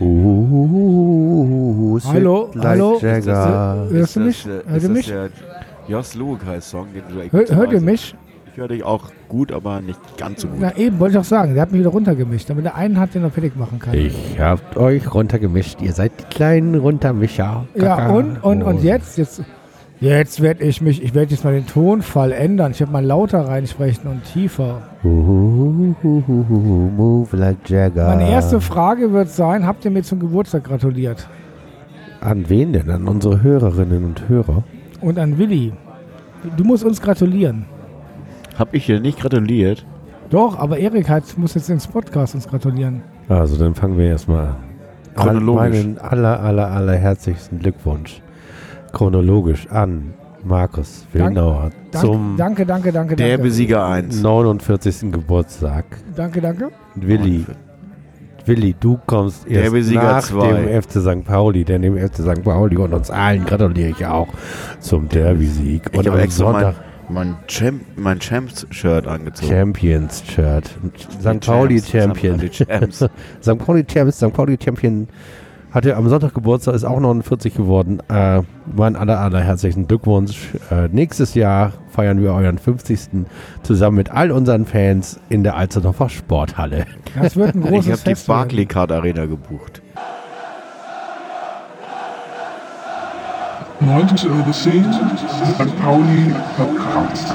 Hallo, hallo. Jagger. Hörst du mich? Hört ihr mich? Der Jos Luhukay-Song, den du Hört ihr mich? Ich höre dich auch gut, aber nicht ganz so gut. Na eben, wollte ich auch sagen. Der hat mich wieder runtergemischt, damit der einen hat, den er fertig machen kann. Ich hab euch runtergemischt. Ihr seid die kleinen Runtermischer. Ja, und jetzt werde ich werde jetzt mal den Tonfall ändern. Ich werde mal lauter reinsprechen und tiefer. Move like Jagger. Meine erste Frage wird sein, habt ihr mir zum Geburtstag gratuliert? An wen denn? An unsere Hörerinnen und Hörer? Und an Willi. Du musst uns gratulieren. Hab ich dir nicht gratuliert? Doch, aber Erik muss jetzt ins Podcast uns gratulieren. Also, dann fangen wir erstmal an. Chronologisch. Meinen aller herzlichsten Glückwunsch. Chronologisch an Markus Wilnauer zum Danke. Der Besieger 1. 49. Geburtstag. Danke. Willi, du kommst erst nach 2. dem FC St. Pauli, denn dem FC St. Pauli und uns allen gratuliere ich auch zum Derby-Sieg. Ich Und habe am extra Sonntag mein Champs-Shirt angezogen. Champions-Shirt. St. Pauli Champion. St. Pauli Champion hatte am Sonntag Geburtstag, ist auch 49 geworden. Mein herzlichen Glückwunsch. Nächstes Jahr feiern wir euren 50. zusammen mit all unseren Fans in der Alsterdorfer Sporthalle. Das wird ein großes Ich habe die Fest werden. Barclaycard Arena gebucht. 9 to oversee St. Pauli Podcast.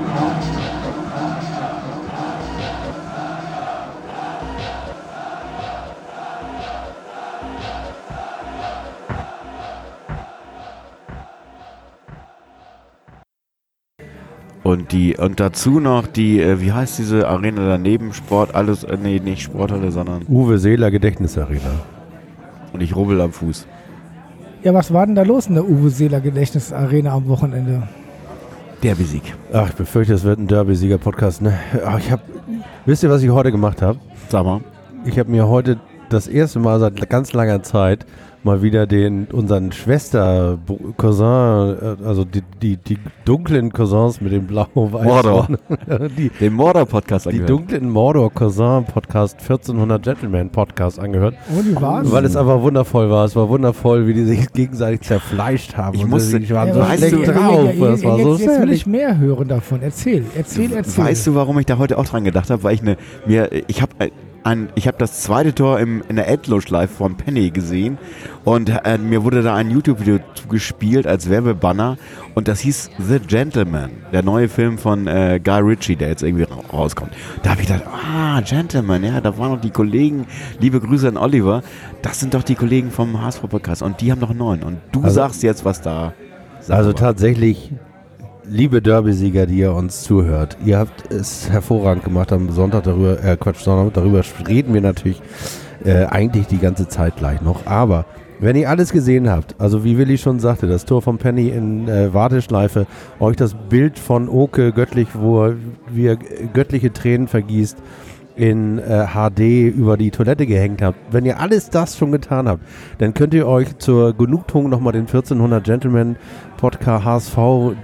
Und dazu noch die, wie heißt diese Arena daneben? Nicht Sporthalle, sondern. Uwe Seeler Gedächtnisarena. Und ich rubbel am Fuß. Ja, was war denn da los in der Uwe Seeler Gedächtnisarena am Wochenende? Derby-Sieg. Ach, ich befürchte, es wird ein Derby-Sieger-Podcast. Ne? Ach, wisst ihr, was ich heute gemacht habe? Sag mal. Ich habe mir heute das erste Mal seit ganz langer Zeit mal wieder unseren Schwester-Cousin, also die dunklen Cousins mit dem blau-weißen. Mordor. Den Mordor-Podcast Die angehört. dunklen Mordor-Cousin-Podcast, 1400 Gentleman-Podcast angehört. Und wie war's? Weil es einfach wundervoll war. Es war wundervoll, wie die sich gegenseitig zerfleischt haben. Ich und musste- die waren Ja, so weißt schlecht du- drauf. Das war so jetzt will herrlich. ich mehr hören davon. Erzähl. Weißt du, warum ich da heute auch dran gedacht habe? Weil ich habe das zweite Tor in der Endlosschleife von Penny gesehen und mir wurde da ein YouTube-Video zugespielt als Werbebanner und das hieß The Gentleman, der neue Film von Guy Ritchie, der jetzt irgendwie rauskommt. Da habe ich gedacht, Gentleman, ja, da waren noch die Kollegen, liebe Grüße an Oliver, das sind doch die Kollegen vom HSV-Podcast und die haben noch einen neuen und du sagst jetzt, was da... Also tatsächlich, liebe Derby-Sieger, die ihr uns zuhört, ihr habt es hervorragend gemacht am Sonntag darüber reden wir natürlich eigentlich die ganze Zeit gleich noch, aber wenn ihr alles gesehen habt, also wie Willi schon sagte, das Tor von Penny in Warteschleife, euch das Bild von Oke göttlich, wo wir göttliche Tränen vergießt, in HD über die Toilette gehängt habt, wenn ihr alles das schon getan habt, dann könnt ihr euch zur Genugtuung nochmal den 1400 Gentleman Podcast HSV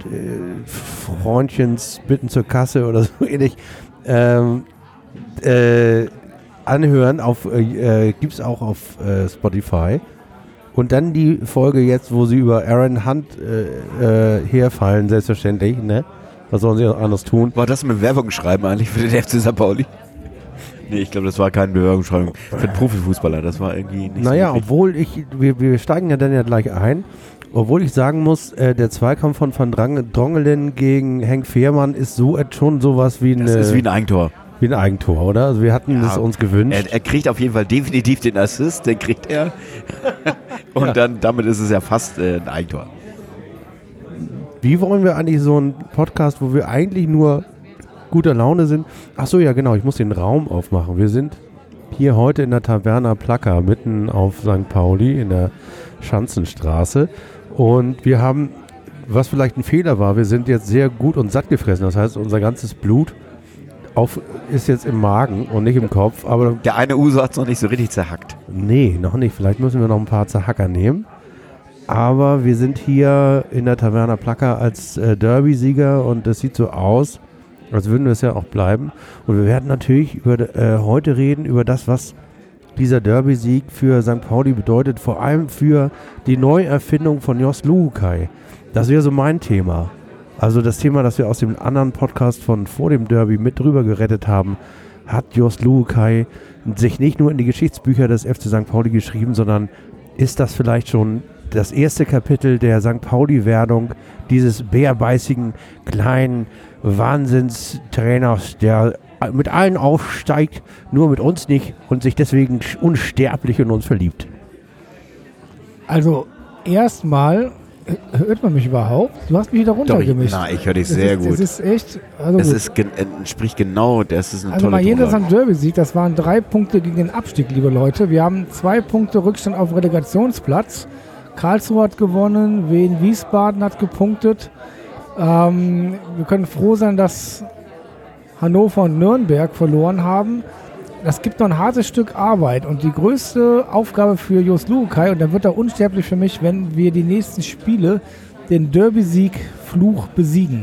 Freundchens bitten zur Kasse oder so ähnlich anhören. Gibt's auch auf Spotify. Und dann die Folge jetzt, wo sie über Aaron Hunt herfallen, selbstverständlich, ne? Was sollen sie auch anders tun? War das mit Werbung schreiben eigentlich für den FC St. Pauli? Nee, ich glaube, das war keine Bewerbungsschreibung für den Profifußballer. Das war irgendwie nicht Naja, so richtig. obwohl wir steigen ja dann ja gleich ein, obwohl ich sagen muss, der Zweikampf von Van Drongelen gegen Henk Fehrmann ist schon sowas wie Das ist wie ein Eigentor. ein Eigentor, oder? Also wir hatten es uns gewünscht. Er kriegt auf jeden Fall definitiv den Assist, den kriegt er. Und damit ist es ja fast ein Eigentor. Wie wollen wir eigentlich so einen Podcast, wo wir eigentlich nur guter Laune sind? Ach so, ja genau, ich muss den Raum aufmachen. Wir sind hier heute in der Taverna Plaka, mitten auf St. Pauli in der Schanzenstraße. Und wir haben, was vielleicht ein Fehler war, wir sind jetzt sehr gut und satt gefressen. Das heißt, unser ganzes Blut ist jetzt im Magen und nicht im Kopf. Aber Der eine Uso hat es noch nicht so richtig zerhackt. nee, noch nicht. Vielleicht müssen wir noch ein paar Zerhacker nehmen. Aber wir sind hier in der Taverna Plaka als Derby-Sieger und es sieht so aus, als würden wir es ja auch bleiben. Und wir werden natürlich heute reden über das, was dieser Derby-Sieg für St. Pauli bedeutet, vor allem für die Neuerfindung von Jos Luhukay. Das wäre so mein Thema. Also das Thema, das wir aus dem anderen Podcast von vor dem Derby mit drüber gerettet haben, hat Jos Luhukay sich nicht nur in die Geschichtsbücher des FC St. Pauli geschrieben, sondern ist das vielleicht schon das erste Kapitel der St. Pauli-Werdung dieses bärbeißigen, kleinen Wahnsinnstrainers, der mit allen aufsteigt, nur mit uns nicht und sich deswegen unsterblich in uns verliebt. Also erstmal, hört man mich überhaupt? Du hast mich wieder runtergemischt. Nein, ich höre dich sehr gut. Es ist echt, also Es entspricht genau, das ist eine also tolle mal jedes Tonlage. am Derby-Sieg, das waren 3 Punkte gegen den Abstieg, liebe Leute. Wir haben 2 Punkte Rückstand auf Relegationsplatz. Karlsruhe hat gewonnen, Wien Wiesbaden hat gepunktet. Wir können froh sein, dass Hannover und Nürnberg verloren haben. Das gibt noch ein hartes Stück Arbeit und die größte Aufgabe für Jos Luhukay, und dann wird er unsterblich für mich, wenn wir die nächsten Spiele den Derby-Sieg-Fluch besiegen.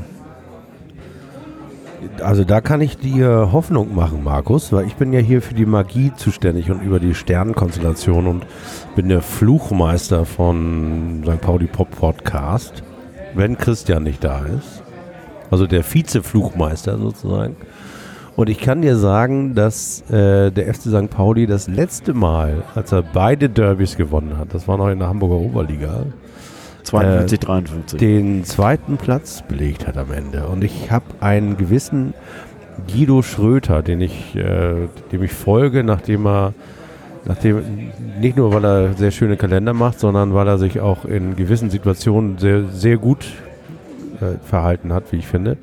Also da kann ich dir Hoffnung machen, Markus, weil ich bin ja hier für die Magie zuständig und über die Sternenkonstellation und bin der Fluchmeister von St. Pauli Pop Podcast, wenn Christian nicht da ist. Also der Vize-Fluchmeister sozusagen. Und ich kann dir sagen, dass der FC St. Pauli das letzte Mal, als er beide Derbys gewonnen hat, das war noch in der Hamburger Oberliga, 52, 53. den zweiten Platz belegt hat am Ende. Und ich habe einen gewissen Guido Schröter, dem ich folge, nachdem nicht nur, weil er sehr schöne Kalender macht, sondern weil er sich auch in gewissen Situationen sehr, sehr gut verhalten hat, wie ich finde.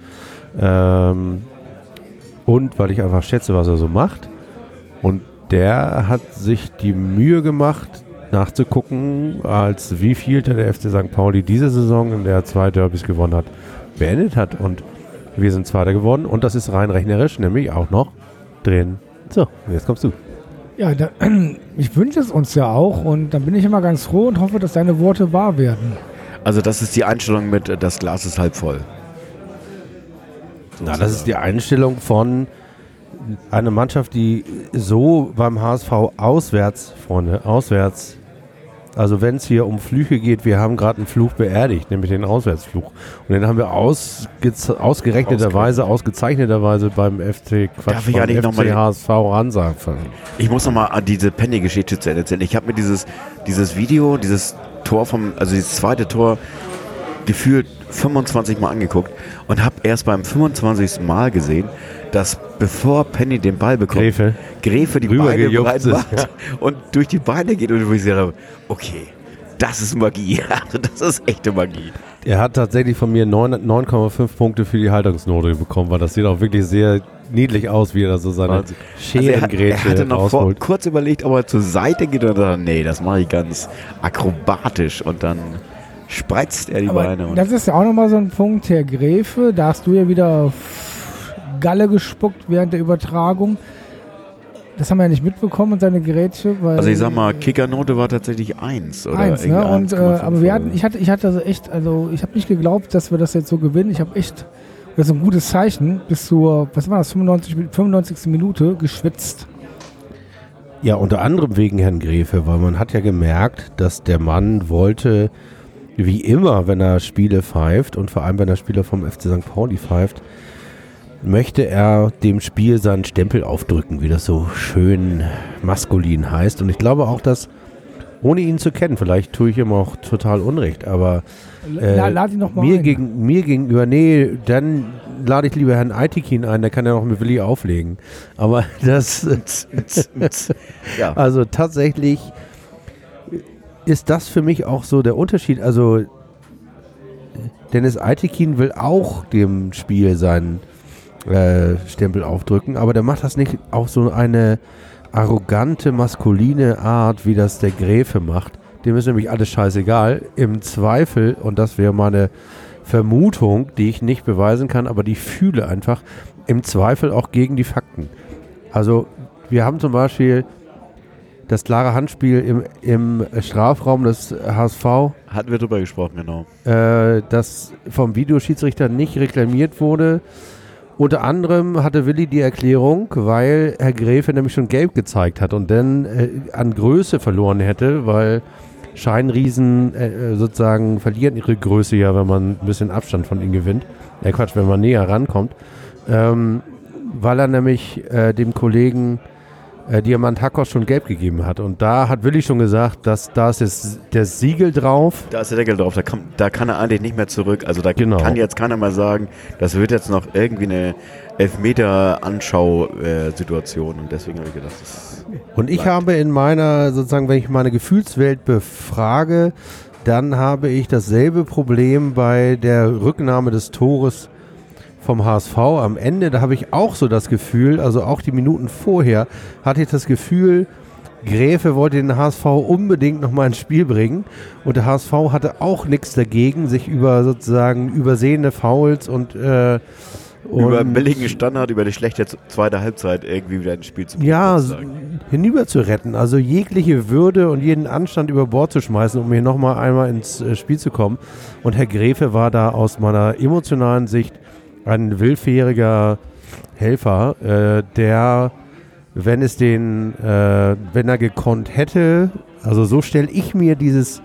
Und weil ich einfach schätze, was er so macht. Und der hat sich die Mühe gemacht, nachzugucken, als wie viel der FC St. Pauli diese Saison, in der er 2 Derbys gewonnen hat, beendet hat. Und wir sind Zweiter geworden. Und das ist rein rechnerisch, nämlich auch noch drin. So, jetzt kommst du. Ja, ich wünsche es uns ja auch und dann bin ich immer ganz froh und hoffe, dass deine Worte wahr werden. Also das ist die Einstellung mit, das Glas ist halb voll. Na, das ist die Einstellung von einer Mannschaft, die so beim HSV auswärts, also wenn es hier um Flüche geht, wir haben gerade einen Fluch beerdigt, nämlich den Auswärtsfluch. Und den haben wir ausgezeichneterweise beim FC HSV Hansa. Ich muss nochmal an diese Penny-Geschichte zu Ende erzählen. Ich habe mir dieses Video, dieses Tor dieses zweite Tor gefühlt 25 Mal angeguckt und habe erst beim 25. Mal gesehen, dass bevor Penny den Ball bekommt, Gräfe die Beine breit macht und durch die Beine geht und ich sage, okay, das ist Magie. Das ist echte Magie. Er hat tatsächlich von mir 9,5 Punkte für die Haltungsnote bekommen, weil das sieht auch wirklich sehr niedlich aus, wie er da so seine Scherengrätsche er hatte noch rausholt. kurz überlegt, ob er zur Seite geht und dann, nee, das mache ich ganz akrobatisch und dann spreizt er die Beine. Das ist ja auch nochmal so ein Punkt, Herr Gräfe, da hast du ja wieder Galle gespuckt während der Übertragung. Das haben wir ja nicht mitbekommen und seine Grätsche. Weil, also ich sag mal, Kickernote war tatsächlich 1. Oder 1, ne? Und, aber ich hatte also echt, ich habe nicht geglaubt, dass wir das jetzt so gewinnen. Ich habe echt, das ist ein gutes Zeichen, bis zur, 95. Minute geschwitzt. Ja, unter anderem wegen Herrn Gräfe, weil man hat ja gemerkt, dass der Mann wollte, wie immer, wenn er Spiele pfeift und vor allem, wenn er Spieler vom FC St. Pauli pfeift, möchte er dem Spiel seinen Stempel aufdrücken, wie das so schön maskulin heißt. Und ich glaube auch, dass, ohne ihn zu kennen, vielleicht tue ich ihm auch total Unrecht, aber lad ihn noch mal mir gegenüber, nee, dann lade ich lieber Herrn Aitikin ein, der kann ja noch mit Willi auflegen. Aber das, ja. Also tatsächlich ist das für mich auch so der Unterschied. Also Dennis Aitikin will auch dem Spiel seinen Stempel aufdrücken, aber der macht das nicht auf so eine arrogante, maskuline Art, wie das der Gräfe macht. Dem ist nämlich alles scheißegal. Im Zweifel, und das wäre meine Vermutung, die ich nicht beweisen kann, aber die fühle einfach, im Zweifel auch gegen die Fakten. Also wir haben zum Beispiel das klare Handspiel im Strafraum des HSV. Hatten wir drüber gesprochen, genau. Das vom Videoschiedsrichter nicht reklamiert wurde. Unter anderem hatte Willi die Erklärung, weil Herr Gräfe nämlich schon gelb gezeigt hat und dann an Größe verloren hätte, weil Scheinriesen sozusagen verlieren ihre Größe ja, wenn man ein bisschen Abstand von ihnen gewinnt. Wenn man näher rankommt. Weil er nämlich dem Kollegen Diamant Hackos schon gelb gegeben hat. Und da hat Willi schon gesagt, dass da ist jetzt der Siegel drauf. Da ist der Deckel drauf, da kann er eigentlich nicht mehr zurück. Also da Genau. kann jetzt keiner mal sagen, das wird jetzt noch irgendwie eine Elfmeter-Anschau-Situation. Und deswegen habe ich gedacht, das Und ich habe in meiner, sozusagen, wenn ich meine Gefühlswelt befrage, dann habe ich dasselbe Problem bei der Rücknahme des Tores vom HSV am Ende. Da habe ich auch so das Gefühl, also auch die Minuten vorher, hatte ich das Gefühl, Gräfe wollte den HSV unbedingt nochmal ins Spiel bringen. Und der HSV hatte auch nichts dagegen, sich über sozusagen übersehene Fouls und über einen billigen Standard, über die schlechte zweite Halbzeit irgendwie wieder ins Spiel zu bringen. ja, sozusagen. hinüber zu retten. Also jegliche Würde und jeden Anstand über Bord zu schmeißen, um hier nochmal einmal ins Spiel zu kommen. Und Herr Gräfe war da aus meiner emotionalen Sicht ein willfähriger Helfer, der, wenn er gekonnt hätte, also so stelle ich mir dieses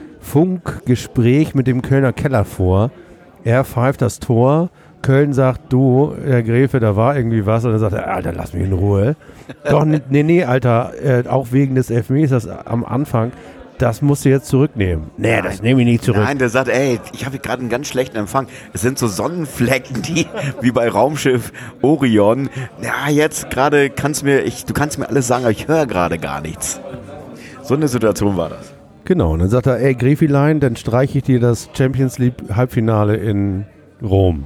Funkgespräch mit dem Kölner Keller vor. Er pfeift das Tor, Köln sagt, du, Herr Gräfe, da war irgendwie was. Und dann sagt er, Alter, lass mich in Ruhe. Doch, nee, Alter, auch wegen des Elfmeters am Anfang, das musst du jetzt zurücknehmen. Nee, das nehme ich nicht zurück. Nein, der sagt, ey, ich habe gerade einen ganz schlechten Empfang. Es sind so Sonnenflecken, die wie bei Raumschiff Orion. Ja, jetzt gerade du kannst mir alles sagen, aber ich höre gerade gar nichts. So eine Situation war das. Genau, und dann sagt er, ey, Gräfilein, dann streiche ich dir das Champions League Halbfinale in Rom.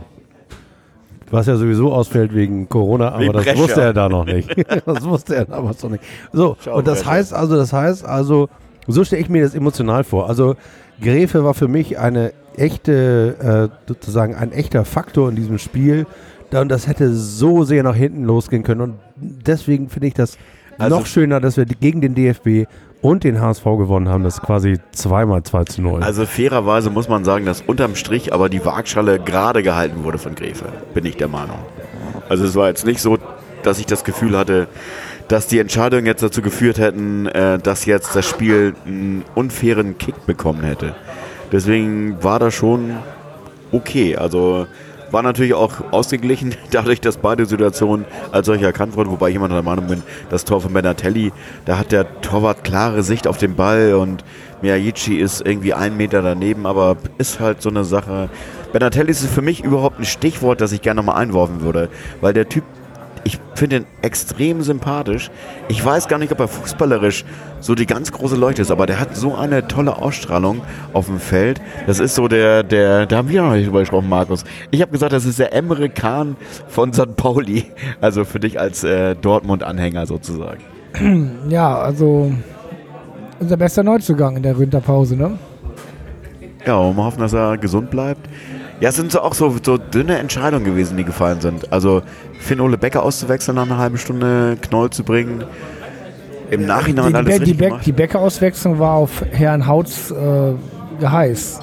Was ja sowieso ausfällt wegen Corona, aber das Brescia. wusste er da noch nicht. Das wusste er damals noch nicht. So, Schau, und das heißt also, so stelle ich mir das emotional vor. Also Gräfe war für mich eine echte, sozusagen ein echter Faktor in diesem Spiel. Und das hätte so sehr nach hinten losgehen können. Und deswegen finde ich das noch schöner, dass wir gegen den DFB und den HSV gewonnen haben. Das ist quasi zweimal 2:0. Also fairerweise muss man sagen, dass unterm Strich aber die Waagschale gerade gehalten wurde von Gräfe, bin ich der Meinung. Also es war jetzt nicht so, dass ich das Gefühl hatte, dass die Entscheidungen jetzt dazu geführt hätten, dass jetzt das Spiel einen unfairen Kick bekommen hätte. Deswegen war das schon okay. Also war natürlich auch ausgeglichen, dadurch, dass beide Situationen als solche erkannt wurden, wobei ich immer noch der Meinung bin, das Tor von Benatelli, da hat der Torwart klare Sicht auf den Ball und Miyagichi ist irgendwie 1 Meter daneben, aber ist halt so eine Sache. Benatelli ist für mich überhaupt ein Stichwort, das ich gerne nochmal einwerfen würde, weil der Typ, ich finde ihn extrem sympathisch. Ich weiß gar nicht, ob er fußballerisch so die ganz große Leuchte ist, aber der hat so eine tolle Ausstrahlung auf dem Feld. Das ist so da haben wir noch nicht drüber gesprochen, Markus. Ich habe gesagt, das ist der Emre Can von St. Pauli. Also für dich als Dortmund-Anhänger sozusagen. Ja, also unser bester Neuzugang in der Winterpause, ne? Ja, und wir hoffen, dass er gesund bleibt. Ja, es sind so auch so dünne Entscheidungen gewesen, die gefallen sind. Also Finn-Ole Becker auszuwechseln nach einer halben Stunde, Knoll zu bringen. Im Nachhinein alles richtig gemacht. Die Becker-Auswechslung war auf Herrn Hautz geheiß.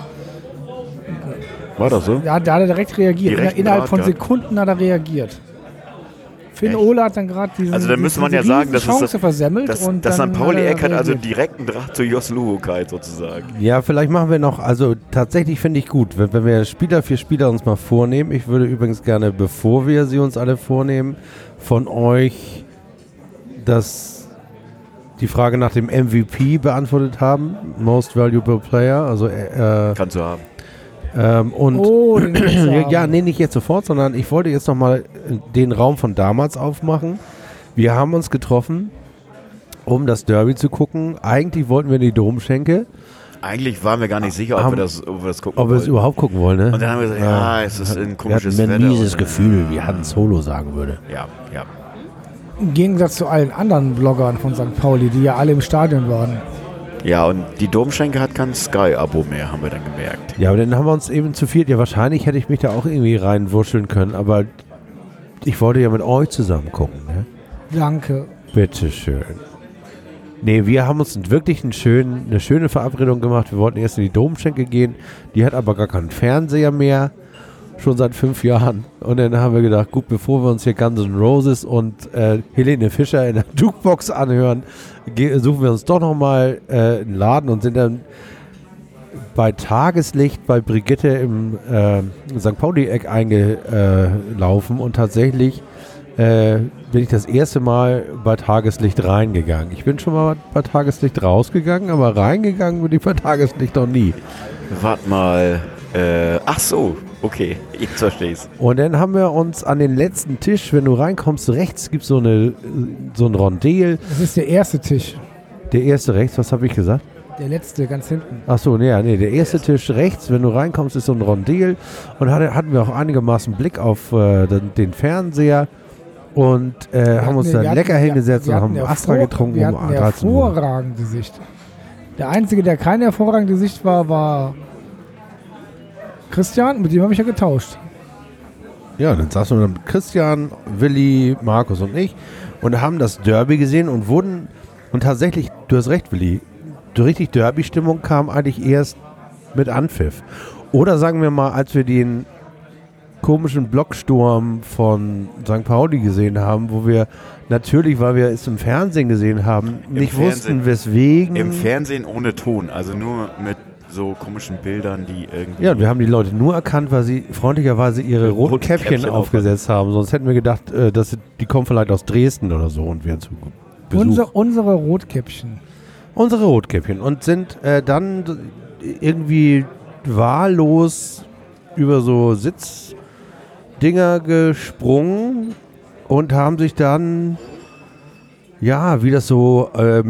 War das so? Ja, da hat er direkt reagiert. Innerhalb von Sekunden hat er reagiert. Finn-Ole hat dann gerade diese Also dann müsste man ja sagen, Chance versemmelt. dass und St. Pauli Eck hat also reagiert. direkt einen Draht zu Jos Luhukay sozusagen. Ja, vielleicht machen wir noch, also tatsächlich finde ich gut, wenn wir Spieler für Spieler uns mal vornehmen. Ich würde übrigens gerne, bevor wir sie uns alle vornehmen, von euch die Frage nach dem MVP beantwortet haben. Most Valuable Player, also Kannst du haben. Den kannst du haben. ja, nee, nicht jetzt sofort, sondern ich wollte jetzt nochmal den Raum von damals aufmachen. Wir haben uns getroffen, um das Derby zu gucken. Eigentlich wollten wir in die Domschenke. Eigentlich waren wir gar nicht sicher, ob wir das gucken Ob wir es wollten. überhaupt gucken wollen, ne? Und dann haben wir gesagt, ja, es ist ein komisches wir hatten Wetter. ein mieses und, Gefühl, wie Hans Solo sagen würde. Ja. Im Gegensatz zu allen anderen Bloggern von St. Pauli, die ja alle im Stadion waren. Ja, und die Domschenke hat kein Sky-Abo mehr, haben wir dann gemerkt. Ja, aber dann haben wir uns eben zu viert, ja wahrscheinlich hätte ich mich da auch irgendwie reinwurscheln können, aber ich wollte ja mit euch zusammen gucken, ne? Danke. Bitteschön. Nee, wir haben uns wirklich eine schöne Verabredung gemacht. Wir wollten erst in die Domschenke gehen. Die hat aber gar keinen Fernseher mehr. schon seit 5 Jahren. Und dann haben wir gedacht, gut, bevor wir uns hier Guns N' Roses und Helene Fischer in der Jukebox anhören, suchen wir uns doch nochmal einen Laden und sind dann bei Tageslicht bei Brigitte im St. Pauli-Eck eingelaufen und tatsächlich bin ich das erste Mal bei Tageslicht reingegangen. Ich bin schon mal bei Tageslicht rausgegangen, aber reingegangen bin ich bei Tageslicht noch nie. Warte mal. Ach so, okay, jetzt verstehe ich's. Und dann haben wir uns an den letzten Tisch, wenn du reinkommst, rechts gibt es so ein Rondel. Das ist der erste Tisch. Der erste rechts, was habe ich gesagt? Der letzte, ganz hinten. Ach so, nee, der erste Tisch rechts, wenn du reinkommst, ist so ein Rondel. Und hatten wir auch einigermaßen Blick auf den Fernseher. Und haben uns dann lecker hingesetzt und haben Astra getrunken. Wir hatten eine hervorragende Sicht. Der Einzige, der keine hervorragende Sicht war Christian, mit dem habe ich ja getauscht. Ja, dann saßen wir mit Christian, Willi, Markus und ich und haben das Derby gesehen und tatsächlich, du hast recht, Willi, die richtig Derby-Stimmung kam eigentlich erst mit Anpfiff. Oder sagen wir mal, als wir den komischen Blocksturm von St. Pauli gesehen haben, wo wir natürlich, weil wir es im Fernsehen gesehen haben, nicht wussten, weswegen. Im Fernsehen ohne Ton, also nur mit so komischen Bildern, die irgendwie... Ja, wir haben die Leute nur erkannt, weil sie freundlicherweise ihre roten Käppchen aufgesetzt haben. Sonst hätten wir gedacht, die kommen vielleicht aus Dresden oder so und wären zu Besuch. Unsere Rotkäppchen. Unsere Rotkäppchen. Und sind dann irgendwie wahllos über so Sitzdinger gesprungen und haben sich dann, ja, wie das so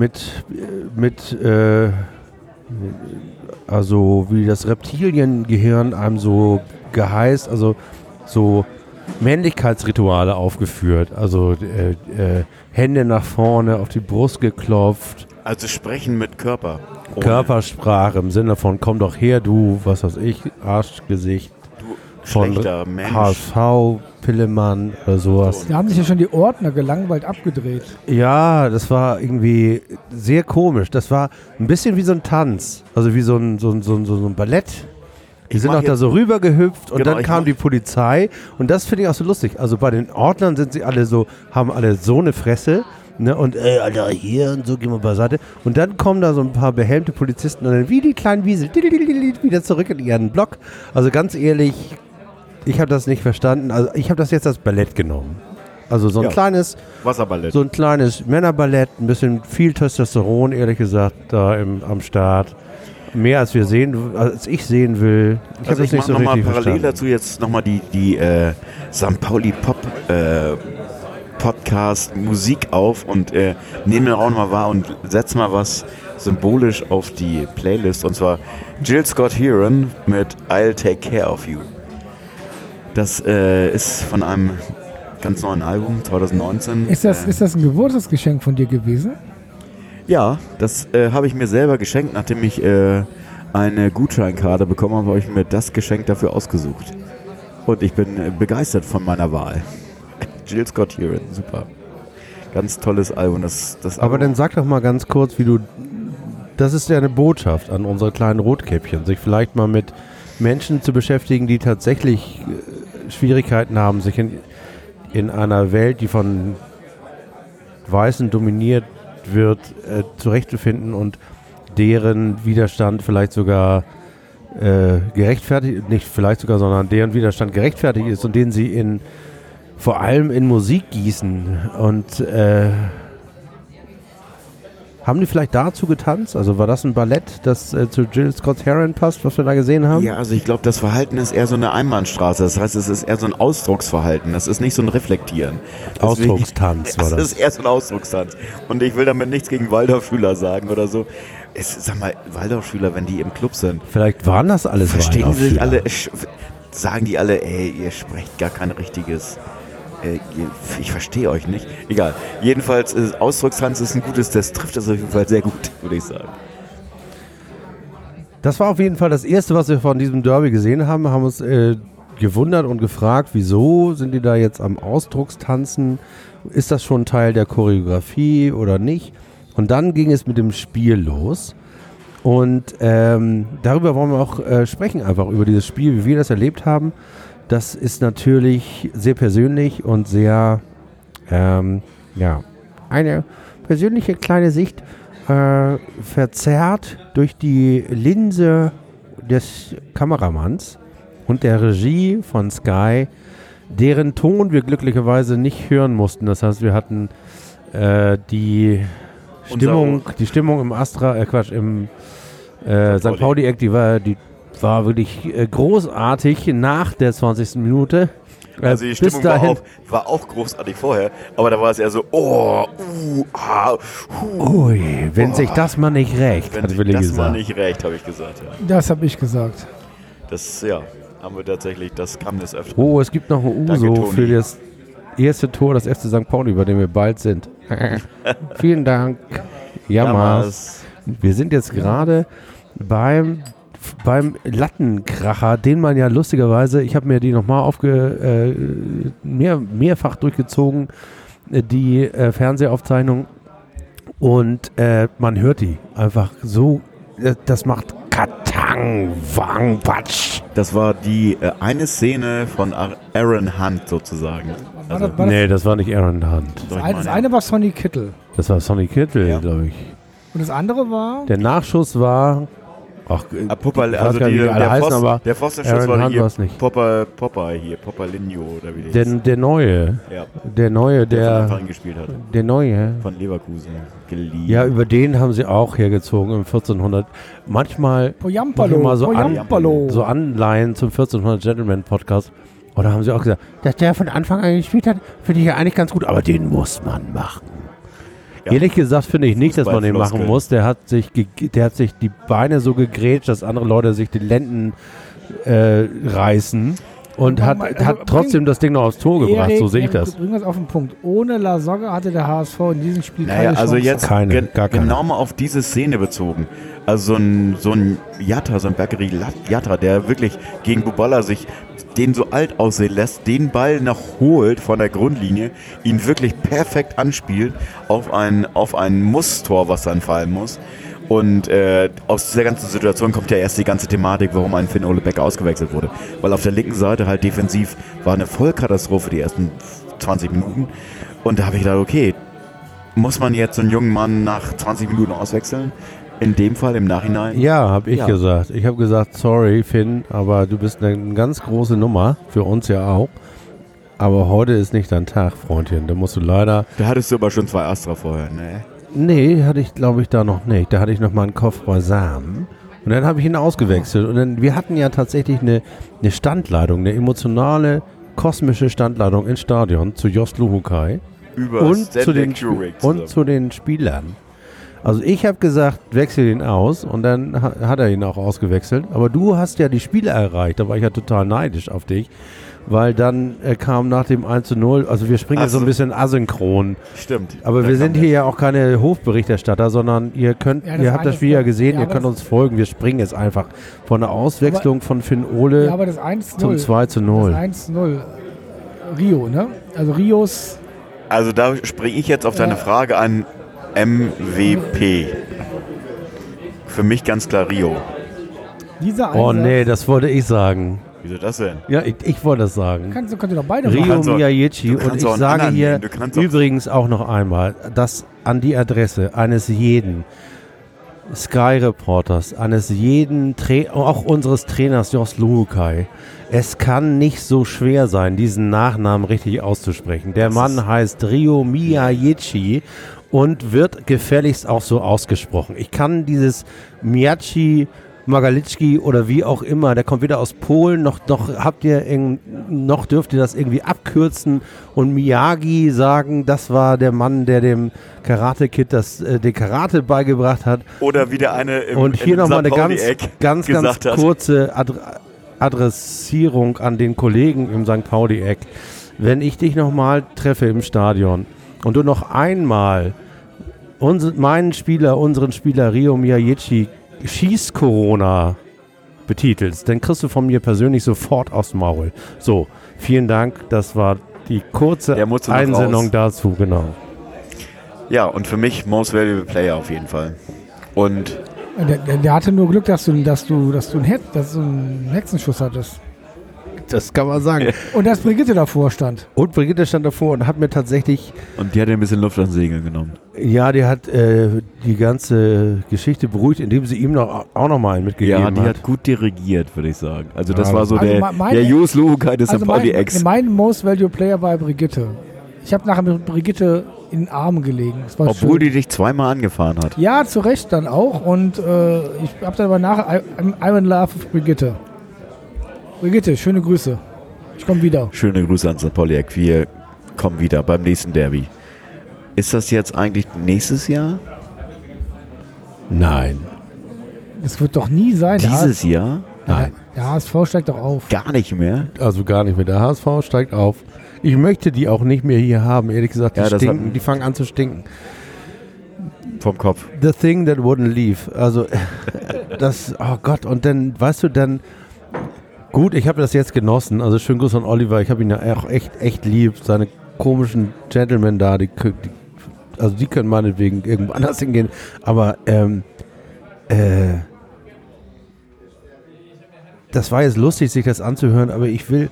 also wie das Reptiliengehirn einem so geheißt, also so Männlichkeitsrituale aufgeführt, also Hände nach vorne, auf die Brust geklopft. Also sprechen mit Körper. Körpersprache im Sinne von komm doch her, du, was weiß ich, Arschgesicht. Von Mensch. HSV, Pillemann oder sowas. Da haben sich ja schon die Ordner gelangweilt abgedreht. Ja, das war irgendwie sehr komisch. Das war ein bisschen wie so ein Tanz, also wie so ein Ballett. Die sind auch da so rüber gehüpft und dann kam die Polizei und das finde ich auch so lustig. Also bei den Ordnern sind sie alle so, haben alle so eine Fresse. Ne, und Alter, hier und so, gehen wir beiseite. Und dann kommen da so ein paar behelmte Polizisten und dann wie die kleinen Wiesel wieder zurück in ihren Block. Also ganz ehrlich, ich habe das nicht verstanden. Also ich habe das jetzt als Ballett genommen. Also so ein kleines Wasserballett. So ein kleines Männerballett, ein bisschen viel Testosteron, ehrlich gesagt, da am Start. Mehr als ich sehen will. Ich habe das nicht so richtig verstanden. Parallel dazu jetzt nochmal die St. Pauli Pop Podcast Musik auf und nehme den auch mal wahr und setze mal was symbolisch auf die Playlist und zwar Jill Scott Heron mit I'll Take Care of You. Das ist von einem ganz neuen Album, 2019. Ist das ein Geburtstagsgeschenk von dir gewesen? Ja, das habe ich mir selber geschenkt, nachdem ich eine Gutscheinkarte bekommen habe, habe ich mir das Geschenk dafür ausgesucht. Und ich bin begeistert von meiner Wahl. Jill Scott Heron, super. Ganz tolles Album. Aber dann sag doch mal ganz kurz, das ist ja eine Botschaft an unsere kleinen Rotkäppchen, sich vielleicht mal mit Menschen zu beschäftigen, die tatsächlich Schwierigkeiten haben, sich in einer Welt, die von Weißen dominiert wird, zurechtzufinden und deren Widerstand vielleicht sogar gerechtfertigt, nicht vielleicht sogar, sondern deren Widerstand gerechtfertigt ist und den sie vor allem in Musik gießen. Und haben die vielleicht dazu getanzt? Also war das ein Ballett, das zu Jill Scott Heron passt, was wir da gesehen haben? Ja, also ich glaube, das Verhalten ist eher so eine Einbahnstraße. Das heißt, es ist eher so ein Ausdrucksverhalten. Das ist nicht so ein Reflektieren. Ausdruckstanz war das. Das ist eher so ein Ausdruckstanz. Und ich will damit nichts gegen Waldorfschüler sagen oder so. Sag mal, Waldorfschüler, wenn die im Club sind. Vielleicht waren das alles Verstehen sie sich alle, sagen die alle, ey, ihr sprecht gar kein richtiges... ich verstehe euch nicht. Egal. Jedenfalls, Ausdruckstanz ist ein gutes, das trifft das auf jeden Fall sehr gut, würde ich sagen. Das war auf jeden Fall das Erste, was wir von diesem Derby gesehen haben. Haben uns gewundert und gefragt, wieso sind die da jetzt am Ausdruckstanzen? Ist das schon Teil der Choreografie oder nicht? Und dann ging es mit dem Spiel los. Und darüber wollen wir auch sprechen, einfach über dieses Spiel, wie wir das erlebt haben. das ist natürlich sehr persönlich und sehr, eine persönliche kleine Sicht, verzerrt durch die Linse des Kameramanns und der Regie von Sky, deren Ton wir glücklicherweise nicht hören mussten. Das heißt, wir hatten die Stimmung im im St. Pauli-Eck, die war wirklich großartig nach der 20. Minute. Also die Stimmung war auch großartig vorher, aber da war es eher so, Ui, wenn sich das mal nicht rächt, wenn hat sich Willi das gesagt. mal nicht recht, habe ich gesagt. Ja. Das habe ich gesagt. Das, haben wir tatsächlich, das kam des Öfteren. Oh, es gibt noch ein Danke, Uso Toni. für das erste Tor des FC St. Pauli, bei dem wir bald sind. Vielen Dank. Jammers. Wir sind jetzt gerade beim Lattenkracher, den man ja lustigerweise, ich habe mir die nochmal mehrfach durchgezogen, die Fernsehaufzeichnung, und man hört die einfach so, das macht Katang, Wang, Patsch. Das war die eine Szene von Aaron Hunt sozusagen. Nee, das war nicht Aaron Hunt. Das eine war Sonny Kittel. Das war Sonny Kittel, Ja. glaube ich. Und das andere war? Der Nachschuss war... Popper, ich weiß also gar nicht, wie die alle heißen, aber der Pfostenschuss Aaron war Hunt hier war's nicht. Popperlinho oder wie der hieß. Der Neue. Ja, Der Neue, der von Anfang der... an gespielt hat. Der Neue. Von Leverkusen geliehen. Ja, über den haben sie auch hergezogen im 1400. Manchmal Poyampalo. immer so Poyampalo. Anleihen zum 1400 Gentleman Podcast. Oder haben sie auch gesagt, dass der von Anfang an gespielt hat, finde ich ja eigentlich ganz gut, aber den muss man machen. Ja. Ehrlich gesagt finde ich nicht, dass man den machen Fußballfloskeln. muss. Der hat sich die Beine so gegrätscht, dass andere Leute sich die Lenden reißen und hat trotzdem das Ding noch aufs Tor gebracht. So sehe ich das. Bring das auf den Punkt. Ohne Lasogga hatte der HSV in diesem Spiel Naja, keine also Chance. jetzt Gar keine. genau mal auf diese Szene bezogen. Also so ein Jatta, so ein Bergeri Jatta, der wirklich gegen Buballa sich den so alt aussehen lässt, den Ball noch holt von der Grundlinie, ihn wirklich perfekt anspielt auf ein Muss-Tor, was dann fallen muss. Und aus dieser ganzen Situation kommt ja erst die ganze Thematik, warum ein Finn Ole Becker ausgewechselt wurde. Weil auf der linken Seite halt defensiv war eine Vollkatastrophe die ersten 20 Minuten. Und da habe ich gedacht, okay, muss man jetzt so einen jungen Mann nach 20 Minuten auswechseln? In dem Fall im Nachhinein? Ja, habe ich Ja. gesagt. Ich habe gesagt, sorry Finn, aber du bist eine ganz große Nummer, für uns ja auch. Aber heute ist nicht dein Tag, Freundchen. Da musst du leider... Da hattest du aber schon 2 Astra vorher, ne? Nee, hatte ich glaube ich da noch nicht. Da hatte ich noch mal einen Kopf bei Samen. Und dann habe ich ihn ausgewechselt. Und dann, wir hatten ja tatsächlich eine Standleitung, eine emotionale, kosmische Standleitung ins Stadion zu Jost Luhukai Über und zu den Spielern. Also ich habe gesagt, wechsel ihn aus, und dann hat er ihn auch ausgewechselt. Aber du hast ja die Spiele erreicht, da war ich ja total neidisch auf dich, weil dann kam nach dem 1:0, also wir springen jetzt so ein bisschen asynchron. Stimmt. Aber Da wir kam sind der- hier ja auch keine Hofberichterstatter, sondern ihr habt das Spiel ja gesehen, ihr könnt uns folgen. Wir springen jetzt einfach von der Auswechslung von Finn Ole Ja, aber das 1:0. zum 2:0. Das 1:0. Rio, ne? Also Rios. Also da springe ich jetzt auf deine Frage an. MVP. Für mich ganz klar Rio. Dieser Oh Einsatz. nee, das wollte ich sagen. Wieso das denn? Ja, ich wollte das sagen. Könnt ihr doch beide Rio machen. kannst auch- Miyagichi. du kannst Und ich auch einen sage anderen hier nehmen. Du kannst auch- übrigens auch noch einmal, dass an die Adresse eines jeden Sky-Reporters, eines jeden, auch unseres Trainers Jos Luhukai, es kann nicht so schwer sein, diesen Nachnamen richtig auszusprechen. Der Mann heißt Rio Miyagichi und wird gefälligst auch so ausgesprochen. Ich kann dieses Miyachi, Magalitschki oder wie auch immer, der kommt weder aus Polen, noch dürft ihr das irgendwie abkürzen und Miyagi sagen, das war der Mann, der dem Karate-Kid den Karate beigebracht hat. Oder wie der eine im Und hier nochmal eine St. Pauli-Eck ganz gesagt hat. kurze Adressierung an den Kollegen im St. Pauli-Eck. Wenn ich dich nochmal treffe im Stadion und du noch einmal unseren Spieler Rio Miyagichi Schieß-Corona betitelst, dann kriegst du von mir persönlich sofort aufs Maul. So, vielen Dank. Das war die kurze Der musste noch Einsendung raus. dazu, genau. Ja, und für mich Most Valuable Player auf jeden Fall. Und Der hatte nur Glück, dass du einen Hexenschuss hattest. Das kann man sagen. Und dass Brigitte davor stand. Und Brigitte stand davor und hat mir tatsächlich, Und die hat ein bisschen Luft ans Segeln genommen. ja, die hat die ganze Geschichte beruhigt, indem sie ihm auch noch mal einen mitgegeben Ja, die hat. hat gut dirigiert, würde ich sagen. Also das Ja. war so Also der Jus Luhukai des Also St. Pauli-Ex. mein Most Value Player war Brigitte. Ich habe nachher mit Brigitte in den Armen gelegen. Das war Obwohl schön. die dich zweimal angefahren hat. Ja, zu Recht dann auch. Und ich habe dann aber nachher I'm in love with Brigitte. Brigitte, schöne Grüße. Ich komme wieder. Schöne Grüße an St. Pauli-Eck. Wir kommen wieder beim nächsten Derby. Ist das jetzt eigentlich nächstes Jahr? Nein. Das wird doch nie sein. Dieses Jahr? Nein. Der HSV steigt doch auf. Gar nicht mehr? Also gar nicht mehr. Der HSV steigt auf. Ich möchte die auch nicht mehr hier haben, ehrlich gesagt. Die Ja, das stinken, hat- die fangen an zu stinken. Vom Kopf. The thing that wouldn't leave. Also, das, oh Gott, und dann, weißt du, dann, gut, ich habe das jetzt genossen. Also, schönen Gruß an Oliver. Ich habe ihn ja auch echt lieb. Seine komischen Gentlemen da, die können meinetwegen irgendwo anders hingehen. Aber, das war jetzt lustig, sich das anzuhören, aber ich will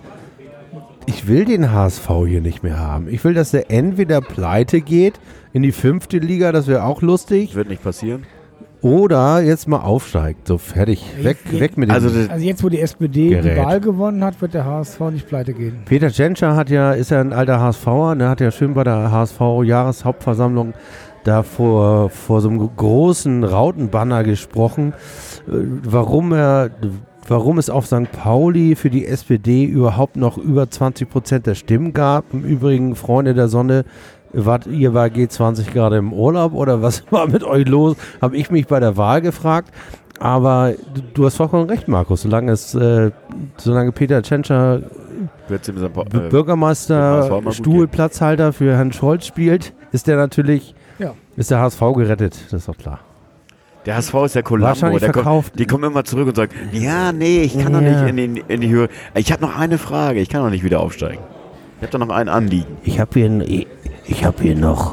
den HSV hier nicht mehr haben. Ich will, dass der entweder pleite geht in die 5. Liga, das wäre auch lustig, Wird nicht passieren. oder jetzt mal aufsteigt. So, fertig. Weg mit dem. Also Also jetzt, wo die SPD Gerät. die Wahl gewonnen hat, wird der HSV nicht pleite gehen. Peter Tschentscher ist ja ein alter HSVer, der hat ja schön bei der HSV-Jahreshauptversammlung da vor so einem großen Rautenbanner gesprochen, warum es auf St. Pauli für die SPD überhaupt noch über 20% der Stimmen gab. Im Übrigen, Freunde der Sonne, wart ihr bei G20 gerade im Urlaub oder was war mit euch los? Habe ich mich bei der Wahl gefragt. Aber du hast vollkommen recht, Markus. Solange Peter Tschentscher wird im St. Bürgermeister, dem HSV mal gut Stuhlplatzhalter für Herrn Scholz spielt, ist der HSV gerettet. Das ist doch klar. Der HSV ist der Columbo. Wahrscheinlich verkauft. Die kommen immer zurück und sagen, ja, nee, ich kann doch Ja. nicht in die Höhe. Ich habe noch eine Frage, ich kann doch nicht wieder aufsteigen. Ich habe doch noch ein Anliegen. Ich habe hier noch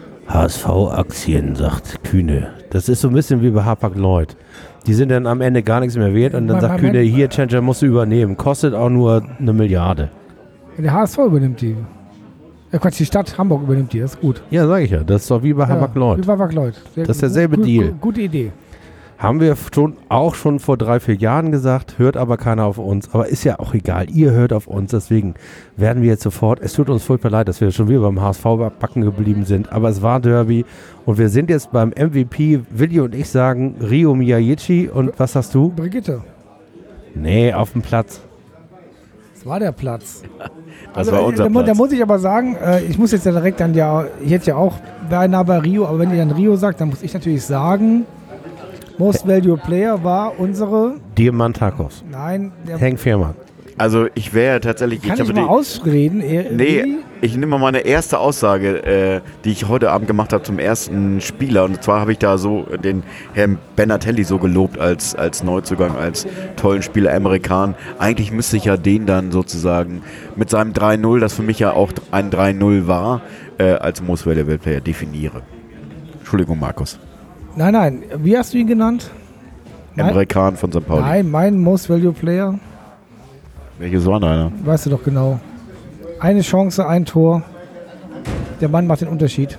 HSV-Aktien, sagt Kühne. Das ist so ein bisschen wie bei Hapag-Lloyd. Die sind dann am Ende gar nichts mehr wert und dann sagt Kühne, hier, Tschentscher musst du übernehmen. Kostet auch nur 1 Milliarde. Der HSV übernimmt die. Quatsch, die Stadt Hamburg übernimmt die, das ist gut. Ja, sage ich ja. Das ist doch wie bei Hapag-Lloyd. Wie bei Hapag-Lloyd. Das ist derselbe Deal. Gute Idee. Haben wir auch schon vor 3-4 Jahren gesagt, hört aber keiner auf uns. Aber ist ja auch egal, ihr hört auf uns. Deswegen werden wir jetzt sofort, es tut uns furchtbar leid, dass wir schon wieder beim HSV backen geblieben sind. Aber es war Derby und wir sind jetzt beim MVP. Willi und ich sagen Rio Miyagichi. Und was sagst du? Brigitte, Nee, auf dem Platz. das war der Platz. Das war unser Da Platz. muss ich aber sagen, ich muss jetzt ja direkt dann ich hätte ja auch beinahe bei Rio, aber wenn ihr dann Rio sagt, dann muss ich natürlich sagen, Most Value Player war unsere, Diamantakos. nein, der Henk Fehrmann. Also ich wäre tatsächlich... kann ich ich habe mal ausreden. Nee, ich nehme mal meine erste Aussage, die ich heute Abend gemacht habe zum ersten Spieler. Und zwar habe ich da so den Herrn Benatelli so gelobt als Neuzugang, als tollen Spieler Amerikan. Eigentlich müsste ich ja den dann sozusagen mit seinem 3-0, das für mich ja auch ein 3-0 war, als Most Valuable Player definiere. Entschuldigung, Markus. Nein, wie hast du ihn genannt? Amerikan von St. Pauli. Nein, mein Most Value Player, Welches war einer? weißt du doch genau. Eine Chance, ein Tor. Der Mann macht den Unterschied.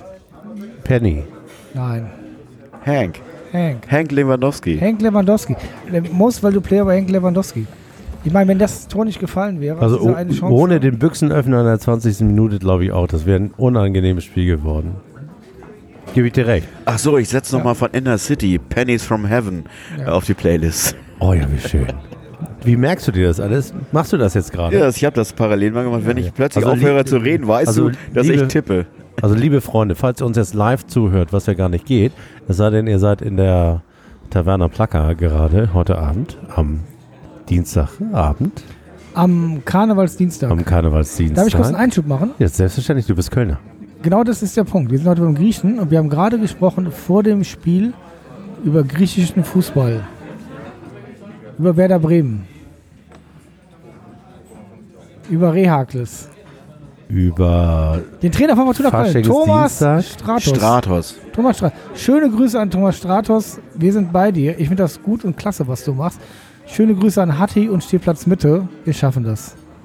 Penny. Nein, Hank Hank Lewandowski. Lewandowski. Der Most Value Player war Hank Lewandowski. Ich meine, wenn das Tor nicht gefallen wäre, Also diese eine Chance, ohne den Büchsenöffner in der 20. Minute glaube ich auch. Das wäre ein unangenehmes Spiel geworden. Gebe ich dir recht. Ach so, ich setze nochmal von Inner City, Pennies from Heaven, auf die Playlist. Oh ja, wie schön. Wie merkst du dir das alles? Machst du das jetzt gerade? Ja, ich habe das parallel mal gemacht. Wenn ich plötzlich Also aufhöre lieb- zu reden, weißt also du, dass liebe- ich tippe. Also liebe Freunde, falls ihr uns jetzt live zuhört, was ja gar nicht geht, es sei denn, ihr seid in der Taverna Plaka gerade heute Abend, am Dienstagabend, am Karnevalsdienstag. am Karnevalsdienstag. Darf ich kurz einen Einschub machen? Ja, selbstverständlich, du bist Kölner. Genau das ist der Punkt. Wir sind heute beim Griechen und wir haben gerade gesprochen vor dem Spiel über griechischen Fußball. Über Werder Bremen. Über Rehakles. Über Den Trainer von Fortuna Köln. Thomas Faschingsdienstag. Stratos. Thomas Stratos. Schöne Grüße an Thomas Stratos. Wir sind bei dir. Ich finde das gut und klasse, was du machst. Schöne Grüße an Hatti und Stehplatz Mitte. Wir schaffen das.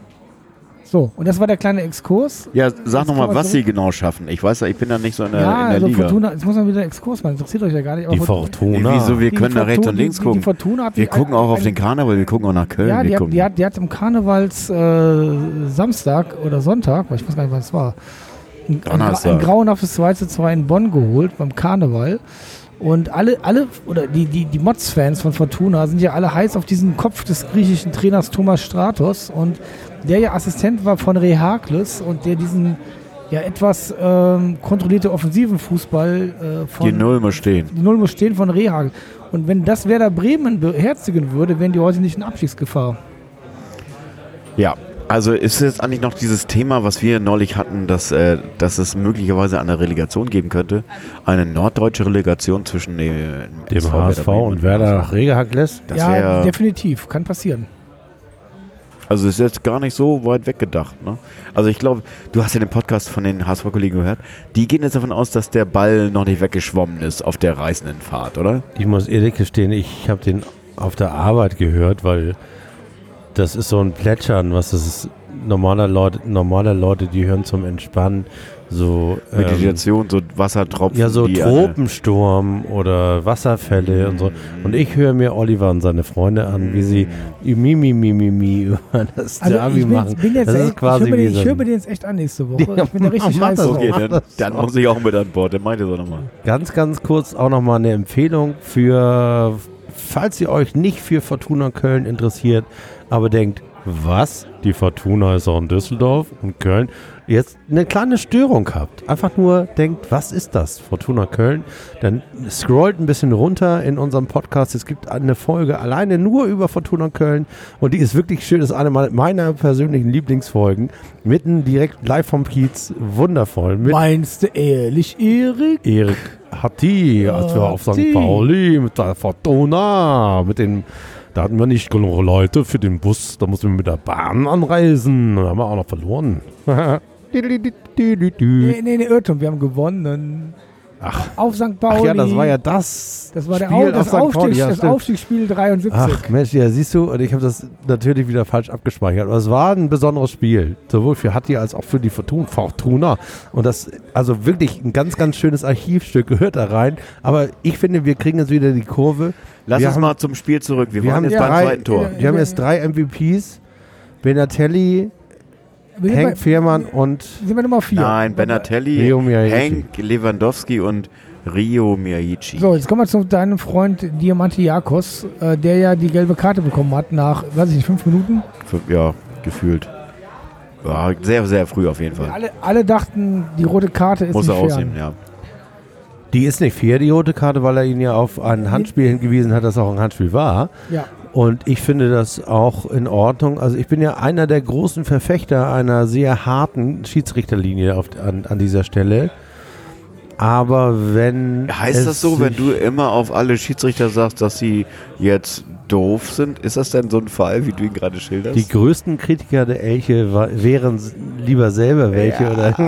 So, und das war der kleine Exkurs. Ja, sag Jetzt nochmal, kommen wir was sie genau schaffen. Ich weiß ja, ich bin da nicht so in der Ja, also Liga. Fortuna, jetzt muss man wieder einen Exkurs machen, interessiert euch ja gar nicht. Die Fortuna. Wieso, wir Die können da rechts und Fortuna- links die gucken. Fortuna hat Wir gucken auch auf den Karneval, wir gucken auch nach Köln. Ja, wir gucken. die hat im Karnevals Samstag oder Sonntag, weil ich weiß gar nicht, wann es war, Donnerstag. ein grauenhaftes 2:2 in Bonn geholt beim Karneval. Und alle oder die Mods-Fans von Fortuna sind ja alle heiß auf diesen Kopf des griechischen Trainers Thomas Stratos und der ja Assistent war von Rehakles und der diesen ja etwas kontrollierte offensiven Fußball von Die Null muss stehen. die Null muss stehen von Rehagel. Und wenn das Werder Bremen beherzigen würde, wären die heute nicht in Abstiegsgefahr. Ja, also ist jetzt eigentlich noch dieses Thema, was wir neulich hatten, dass es möglicherweise eine Relegation geben könnte. Eine norddeutsche Relegation zwischen dem HSV und Werder nach Rehagles. Das Ja, wär, definitiv. Kann passieren. also ist jetzt gar nicht so weit weggedacht. Ne? Also ich glaube, du hast ja den Podcast von den HSV-Kollegen gehört. Die gehen jetzt davon aus, dass der Ball noch nicht weggeschwommen ist auf der reißenden Fahrt, oder? Ich muss ehrlich gestehen, ich habe den auf der Arbeit gehört, weil das ist so ein Plätschern, was das ist. Normale Leute, die hören zum Entspannen so Meditation, so Wassertropfen. ja, so die Tropensturm oder Wasserfälle und so. Und ich höre mir Oliver und seine Freunde an, wie sie über das Derby machen. Das ist quasi ich wie so höre ein- mir den jetzt echt an nächste Woche. Ich bin da richtig mach heiß das, drauf. Okay, Mach dann muss ich auch mit an Bord. Dann meint ihr so nochmal. Ganz, ganz kurz auch nochmal eine Empfehlung für, falls ihr euch nicht für Fortuna Köln interessiert, aber denkt, was? Die Fortuna ist auch in Düsseldorf und Köln. Jetzt eine kleine Störung habt. Einfach nur denkt, was ist das? Fortuna Köln. Dann scrollt ein bisschen runter in unserem Podcast. Es gibt eine Folge alleine nur über Fortuna Köln und die ist wirklich schön. Das ist eine meiner persönlichen Lieblingsfolgen. Mitten direkt live vom Kiez. Wundervoll. Mit Meinst du ehrlich, Erik? Erik Hatti, als wir auf St. Hatti. Pauli mit der Fortuna, da hatten wir nicht genug Leute für den Bus, da mussten wir mit der Bahn anreisen, da haben wir auch noch verloren. Nee, Irrtum, wir haben gewonnen. Ach. Auf St. Pauli. Ach ja, das war ja das. Das war Spiel das auf St. Pauli, ja, das stimmt. Aufstiegsspiel 73. Ach Mensch, ja, siehst du, und ich habe das natürlich wieder falsch abgespeichert. Aber es war ein besonderes Spiel, sowohl für Hatti als auch für die Fortuna. Und das, also wirklich ein ganz, ganz schönes Archivstück gehört da rein. Aber ich finde, wir kriegen jetzt wieder die Kurve. Lass Wir uns haben- mal zum Spiel zurück. Wir wir waren haben jetzt beim drei- zweiten Tor. Wir haben jetzt 3 MVPs. Benatelli, Wir sind Henk bei- Fehrmann und Sind wir Nummer 4? Nein, Benatelli, Rio Miyagichi. Henk Lewandowski und Rio Miyagichi. So, jetzt kommen wir zu deinem Freund Diamantiakos, der ja die gelbe Karte bekommen hat nach, weiß ich nicht, 5 Minuten. Ja, gefühlt. Ja, sehr, sehr früh auf jeden Fall. Alle dachten, die rote Karte ist Muss er nicht fair. ausnehmen, ja. die ist nicht fair, die rote Karte, weil er ihn ja auf ein Handspiel hingewiesen hat, das auch ein Handspiel war. Ja. Und ich finde das auch in Ordnung. Also ich bin ja einer der großen Verfechter einer sehr harten Schiedsrichterlinie an dieser Stelle. Aber wenn Heißt das so, wenn du immer auf alle Schiedsrichter sagst, dass sie jetzt doof sind? Ist das denn so ein Fall, wie du ihn gerade schilderst? die größten Kritiker der Elche wären lieber selber welche? Ja. Oder?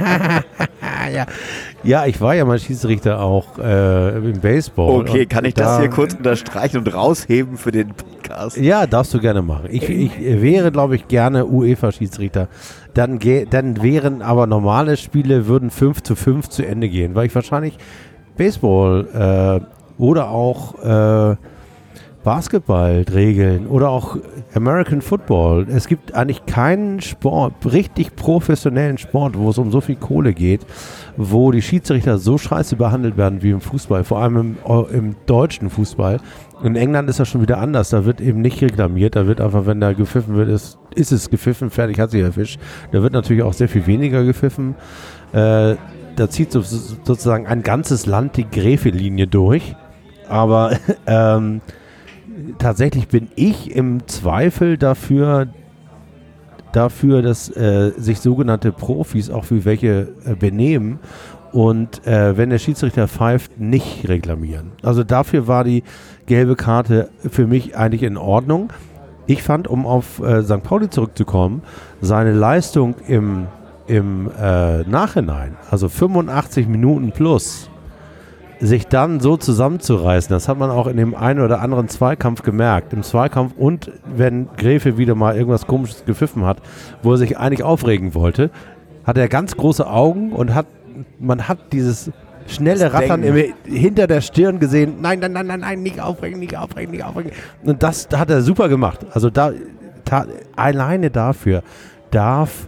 Ja, ich war ja mal Schiedsrichter auch im Baseball. Okay, Und kann ich das da- hier kurz unterstreichen und rausheben für den Podcast? Ja, darfst du gerne machen. Ich wäre, glaube ich, gerne UEFA-Schiedsrichter. Dann wären aber normale Spiele, würden 5:5 zu Ende gehen, weil ich wahrscheinlich Baseball oder auch Basketball-Regeln oder auch American Football. Es gibt eigentlich keinen Sport, richtig professionellen Sport, wo es um so viel Kohle geht, wo die Schiedsrichter so scheiße behandelt werden wie im Fußball, vor allem im deutschen Fußball. In England ist das schon wieder anders, da wird eben nicht reklamiert, da wird einfach, wenn da gepfiffen wird, ist es gepfiffen, fertig, hat sich der Fisch. Da wird natürlich auch sehr viel weniger gepfiffen. Da zieht sozusagen ein ganzes Land die Gräfe-Linie durch, aber tatsächlich bin ich im Zweifel dafür, dass sich sogenannte Profis auch für welche benehmen und wenn der Schiedsrichter pfeift, nicht reklamieren. Also dafür war die gelbe Karte für mich eigentlich in Ordnung. Ich fand, um auf St. Pauli zurückzukommen, seine Leistung im Nachhinein, also 85 Minuten plus, sich dann so zusammenzureißen, das hat man auch in dem einen oder anderen Zweikampf gemerkt. Im Zweikampf und wenn Gräfe wieder mal irgendwas Komisches gepfiffen hat, wo er sich eigentlich aufregen wollte, hat er ganz große Augen und man hat dieses schnelle Rattern hinter der Stirn gesehen. Nein, nicht aufregen. Und das hat er super gemacht. Also alleine dafür darf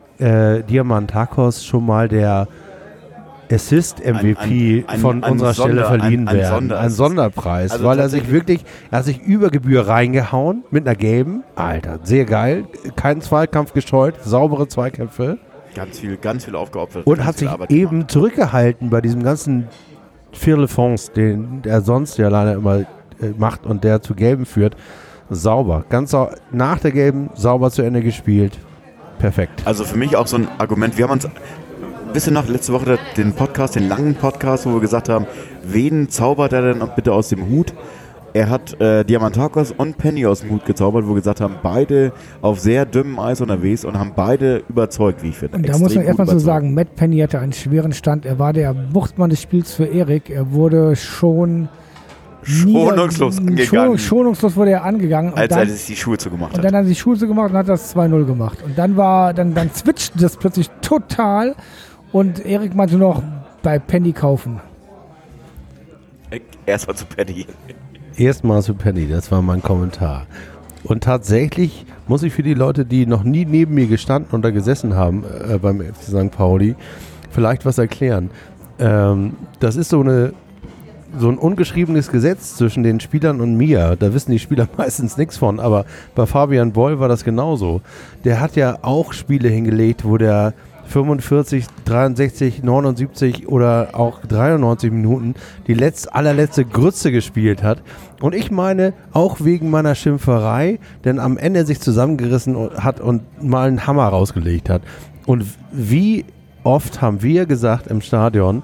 Diamantakos schon mal der Assist-MVP von unserer Stelle verliehen werden. Ein Sonderpreis, also weil er hat sich über Gebühr reingehauen mit einer gelben. Alter, sehr geil. Keinen Zweikampf gescheut, saubere Zweikämpfe. Ganz viel aufgeopfert. Und hat sich eben zurückgehalten bei diesem ganzen Firlefanz, den er sonst ja leider immer macht und der zu gelben führt. Sauber. Nach der gelben sauber zu Ende gespielt. Perfekt. Also für mich auch so ein Argument. Wir haben uns bisschen noch letzte Woche den langen Podcast, wo wir gesagt haben, wen zaubert er denn bitte aus dem Hut? Er hat Diamantakos und Penny aus dem Hut gezaubert, wo wir gesagt haben, beide auf sehr dünnem Eis unterwegs und haben beide überzeugt, wie ich finde. Und da muss man erstmal so sagen, Matt Penny hatte einen schweren Stand. Er war der Wuchtmann des Spiels für Erik. Er wurde schonungslos angegangen. Schonungslos wurde er angegangen. Als er sich die Schuhe zugemacht hat. Und dann hat er die Schuhe zugemacht und hat das 2-0 gemacht. Und dann switchte das plötzlich total und Erik meinte noch, bei Penny kaufen. Erstmal zu Penny. Erstmal zu Penny, das war mein Kommentar. Und tatsächlich muss ich für die Leute, die noch nie neben mir gestanden oder gesessen haben beim FC St. Pauli, vielleicht was erklären. Das ist so ein ungeschriebenes Gesetz zwischen den Spielern und mir. Da wissen die Spieler meistens nichts von, aber bei Fabian Boll war das genauso. Der hat ja auch Spiele hingelegt, wo der 45, 63, 79 oder auch 93 Minuten die allerletzte Grütze gespielt hat. Und ich meine, auch wegen meiner Schimpferei, denn am Ende sich zusammengerissen hat und mal einen Hammer rausgelegt hat. Und wie oft haben wir gesagt im Stadion,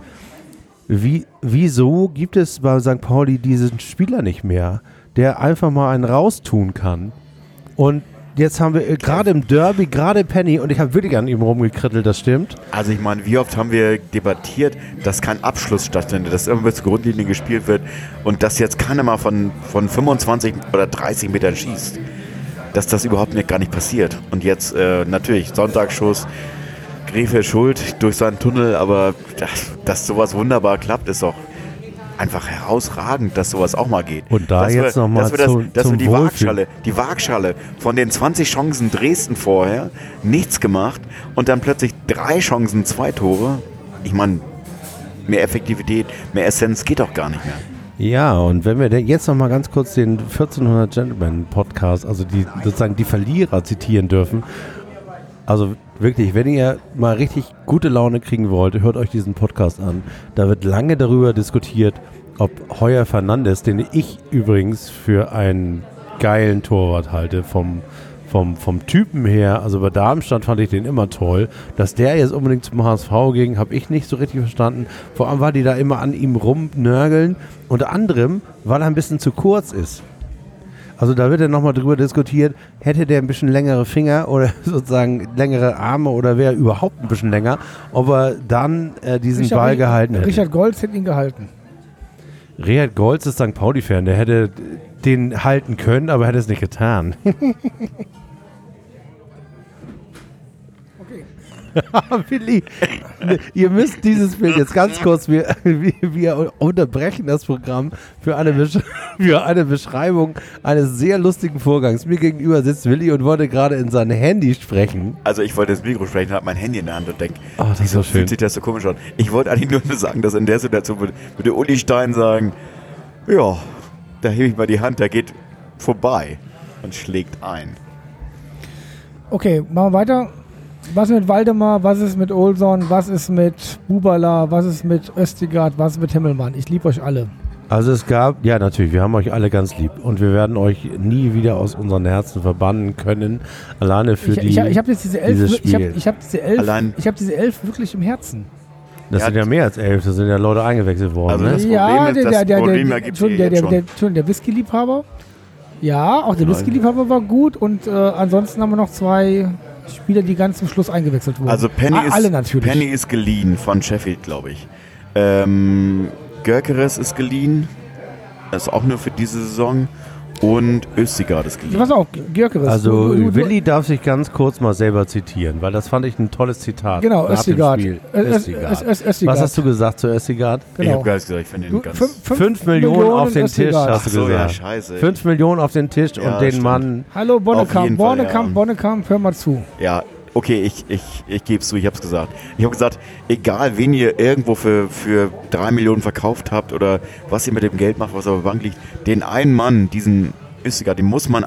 wieso gibt es bei St. Pauli diesen Spieler nicht mehr, der einfach mal einen raustun kann? Und jetzt haben wir gerade im Derby, gerade Penny, und ich habe wirklich an ihm rumgekrittelt, das stimmt. Also ich meine, wie oft haben wir debattiert, dass kein Abschluss stattfindet, dass immer bis zur Grundlinie gespielt wird und dass jetzt keiner mal von 25 oder 30 Metern schießt. Dass das überhaupt gar nicht passiert. Und jetzt natürlich Sonntagsschuss, Gräfe schuld durch seinen Tunnel, aber dass sowas wunderbar klappt, ist doch einfach herausragend, dass sowas auch mal geht. Und da jetzt nochmal zum die Waagschale von den 20 Chancen Dresden vorher, nichts gemacht und dann plötzlich 3 Chancen, 2 Tore. Ich meine, mehr Effektivität, mehr Essenz geht doch gar nicht mehr. Ja, und wenn wir jetzt nochmal ganz kurz den 1400 Gentlemen Podcast, also sozusagen die Verlierer zitieren dürfen. Also wirklich, wenn ihr mal richtig gute Laune kriegen wollt, hört euch diesen Podcast an. Da wird lange darüber diskutiert, ob Heuer Fernandes, den ich übrigens für einen geilen Torwart halte, vom Typen her, also bei Darmstadt fand ich den immer toll, dass der jetzt unbedingt zum HSV ging, habe ich nicht so richtig verstanden. Vor allem, weil die da immer an ihm rumnörgeln, unter anderem, weil er ein bisschen zu kurz ist. Also da wird ja nochmal drüber diskutiert, hätte der ein bisschen längere Finger oder sozusagen längere Arme oder wäre überhaupt ein bisschen länger, ob er dann diesen Ball gehalten hätte. Richard Goltz hätte ihn gehalten. Richard Goltz ist St. Pauli-Fan, der hätte den halten können, aber hätte es nicht getan. Willi, ihr müsst dieses Bild jetzt ganz kurz, wir unterbrechen das Programm für eine Beschreibung eines sehr lustigen Vorgangs. Mir gegenüber sitzt Willi und wollte gerade in sein Handy sprechen. Also ich wollte das Mikro sprechen, habe mein Handy in der Hand und denke, das ist so schön. Fühlt sich das so komisch an. Ich wollte eigentlich nur sagen, dass in der Situation würde Uli Stein sagen, ja, da hebe ich mal die Hand, der geht vorbei und schlägt ein. Okay, machen wir weiter. Was ist mit Waldemar, was ist mit Olson, was ist mit Bubala, was ist mit Östigard, was ist mit Himmelmann? Ich liebe euch alle. Also es gab, ja natürlich, wir haben euch alle ganz lieb und wir werden euch nie wieder aus unseren Herzen verbannen können, alleine für ich habe jetzt diese 11, dieses Spiel. Ich habe diese 11 wirklich im Herzen. Das sind ja mehr als 11, da sind ja Leute eingewechselt worden. Also das Problem ergibt sich jetzt schon. Der Whisky-Liebhaber, ja, auch der Whisky-Liebhaber war gut und ansonsten haben wir noch 2 Spieler, die ganz zum Schluss eingewechselt wurden. Also alle natürlich. Penny ist geliehen von Sheffield, glaube ich. Gökeres ist geliehen. Das ist auch nur für diese Saison. Und Östigard ist geliehen. Pass auf, Gyökeres. Also Willi darf sich ganz kurz mal selber zitieren, weil das fand ich ein tolles Zitat. Genau, nach dem Östigard. Spiel. Östigard. Was hast du gesagt zu Östigard? Ich Genau. habe gar nicht gesagt, ich finde ihn ganz... 5 Millionen auf den Tisch, Östigard. hast du Ach so, ja, gesagt. scheiße. 5 Millionen auf den Tisch Ja, und den stimmt. Mann. Hallo Auf jeden Fall, Bonnekamp, hör mal zu. Ja, okay, ich gebe es zu, ich habe es gesagt. Ich habe gesagt, egal wen ihr irgendwo für 3 Millionen verkauft habt oder was ihr mit dem Geld macht, was auf der Bank liegt, den einen Mann, diesen Östigard, den muss man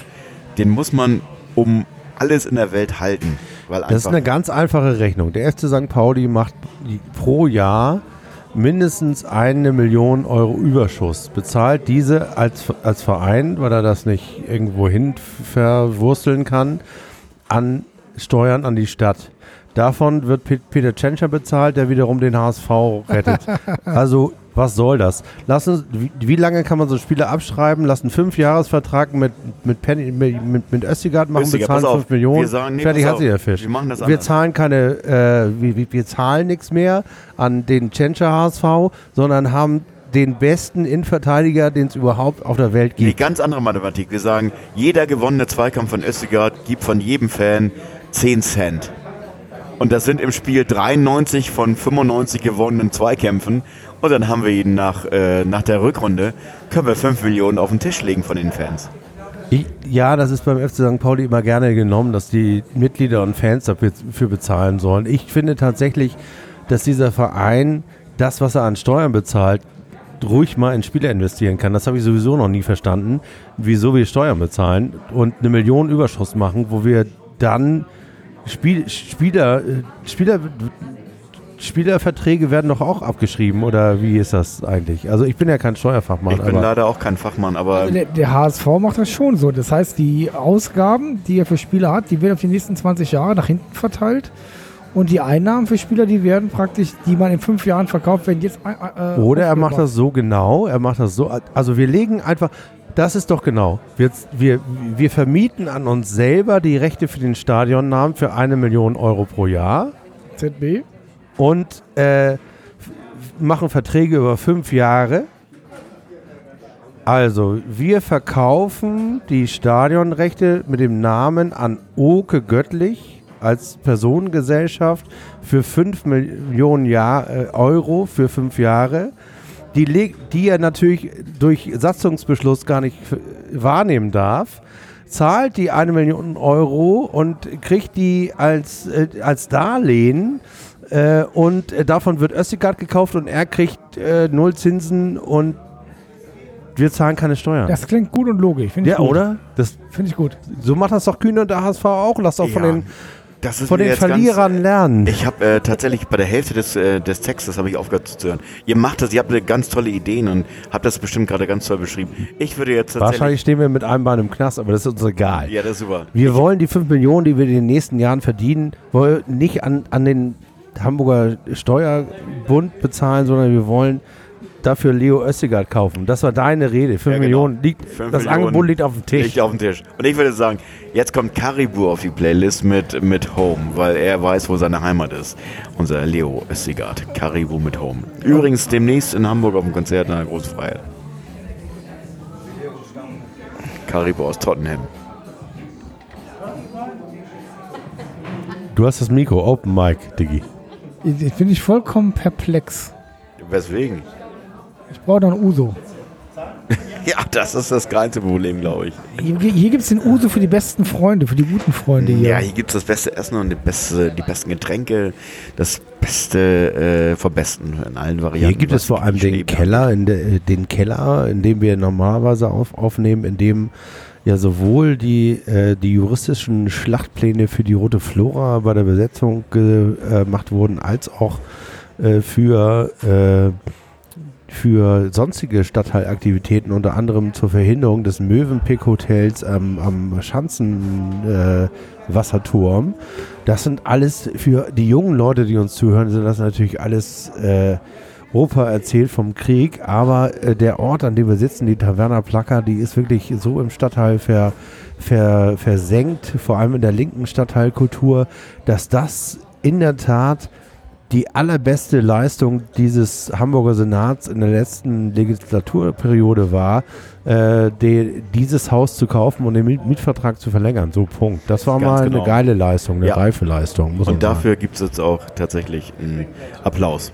um alles in der Welt halten. Weil Das ist eine ganz einfache Rechnung. Der FC St. Pauli macht pro Jahr mindestens 1 Million Euro Überschuss. Bezahlt diese als Verein, weil er das nicht irgendwo hin verwursteln kann, an Steuern an die Stadt. Davon wird Peter Tschentscher bezahlt, der wiederum den HSV rettet. Also, was soll das? Wie lange kann man so Spieler abschreiben? Lass einen 5-Jahres-Vertrag mit Östigard machen, Östigard, bezahlen pass auf. 5 Millionen. Wir sagen, nee, fertig pass hat sich auf. der Fisch. Wir machen das Wir anders. zahlen wir zahlen nichts mehr an den Tschentscher HSV, sondern haben den besten Innenverteidiger, den es überhaupt auf der Welt Nee, gibt. ganz andere Mathematik. Wir sagen, jeder gewonnene Zweikampf von Östigard gibt von jedem Fan 10 Cent. Und das sind im Spiel 93 von 95 gewonnenen Zweikämpfen. Und dann haben wir ihn nach der Rückrunde, können wir 5 Millionen auf den Tisch legen von den Fans. Ja, das ist beim FC St. Pauli immer gerne genommen, dass die Mitglieder und Fans dafür bezahlen sollen. Ich finde tatsächlich, dass dieser Verein das, was er an Steuern bezahlt, ruhig mal in Spieler investieren kann. Das habe ich sowieso noch nie verstanden, wieso wir Steuern bezahlen und 1 Million Überschuss machen, wo wir dann Spielerverträge werden doch auch abgeschrieben, oder wie ist das eigentlich? Also ich bin ja kein Steuerfachmann. Ich bin leider auch kein Fachmann, aber Also der HSV macht das schon so. Das heißt, die Ausgaben, die er für Spieler hat, die werden auf die nächsten 20 Jahre nach hinten verteilt. Und die Einnahmen für Spieler, die werden praktisch, die man in 5 Jahren verkauft, werden jetzt Oder er macht das so genau, also wir legen einfach, das ist doch genau, wir vermieten an uns selber die Rechte für den Stadionnamen für 1 Million Euro pro Jahr ZB. und machen Verträge über 5 Jahre. Also, wir verkaufen die Stadionrechte mit dem Namen an Oke Göttlich als Personengesellschaft für 5 Millionen Euro für 5 Jahre, die er natürlich durch Satzungsbeschluss gar nicht wahrnehmen darf, zahlt die 1 Million Euro und kriegt die als Darlehen und davon wird Östigard gekauft und er kriegt 0 Zinsen und wir zahlen keine Steuern. Das klingt gut und logisch. Finde ich gut. Oder? Das, Finde ich gut. so macht das doch Kühne und der HSV auch. Lass doch von den das ist von mir den jetzt ganz- Verlierern lernen. Ich habe tatsächlich bei der Hälfte des Textes habe ich aufgehört zuzuhören. Ihr habt ganz tolle Ideen und habt das bestimmt gerade ganz toll beschrieben. Ich würde jetzt tatsächlich... Wahrscheinlich stehen wir mit einem Bein im Knast, aber das ist uns egal. Ja, das ist super. Wir wollen die 5 Millionen, die wir in den nächsten Jahren verdienen, wollen nicht an den Hamburger Steuerbund bezahlen, sondern wir wollen dafür Leo Östigard kaufen. Das war deine Rede. 5 Ja, genau. Millionen liegt, 5 das Millionen Angebot liegt auf dem Tisch. Liegt auf dem Tisch. Und ich würde sagen, jetzt kommt Caribou auf die Playlist mit Home, weil er weiß, wo seine Heimat ist. Unser Leo Östigard. Caribou mit Home. Übrigens demnächst in Hamburg auf dem Konzert in einer großen Freiheit. Caribou aus Tottenham. Du hast das Mikro, Open Mic, Diggi. Ich bin ich vollkommen perplex. Weswegen? Ich brauche noch einen Uso. Ja, das ist das kleinste Problem, glaube ich. Hier gibt es den Uso für die besten Freunde, für die guten Freunde hier. Ja, hier gibt es das beste Essen und die besten Getränke, das Beste vom Besten in allen Varianten. Hier gibt es vor allem den Keller, den Keller, in dem wir normalerweise aufnehmen, in dem ja sowohl die juristischen Schlachtpläne für die Rote Flora bei der Besetzung gemacht wurden, als auch für sonstige Stadtteilaktivitäten, unter anderem zur Verhinderung des Mövenpick-Hotels am Schanzenwasserturm. Das sind alles für die jungen Leute, die uns zuhören, sind das natürlich alles Opa erzählt vom Krieg, aber der Ort, an dem wir sitzen, die Taverna Plaka, die ist wirklich so im Stadtteil versenkt, vor allem in der linken Stadtteilkultur, dass das in der Tat die allerbeste Leistung dieses Hamburger Senats in der letzten Legislaturperiode war, dieses Haus zu kaufen und den Mietvertrag zu verlängern. So, Punkt. Das war Ganz mal genau. eine geile Leistung, eine reife Leistung. Muss man Und dafür gibt es jetzt auch tatsächlich einen Applaus.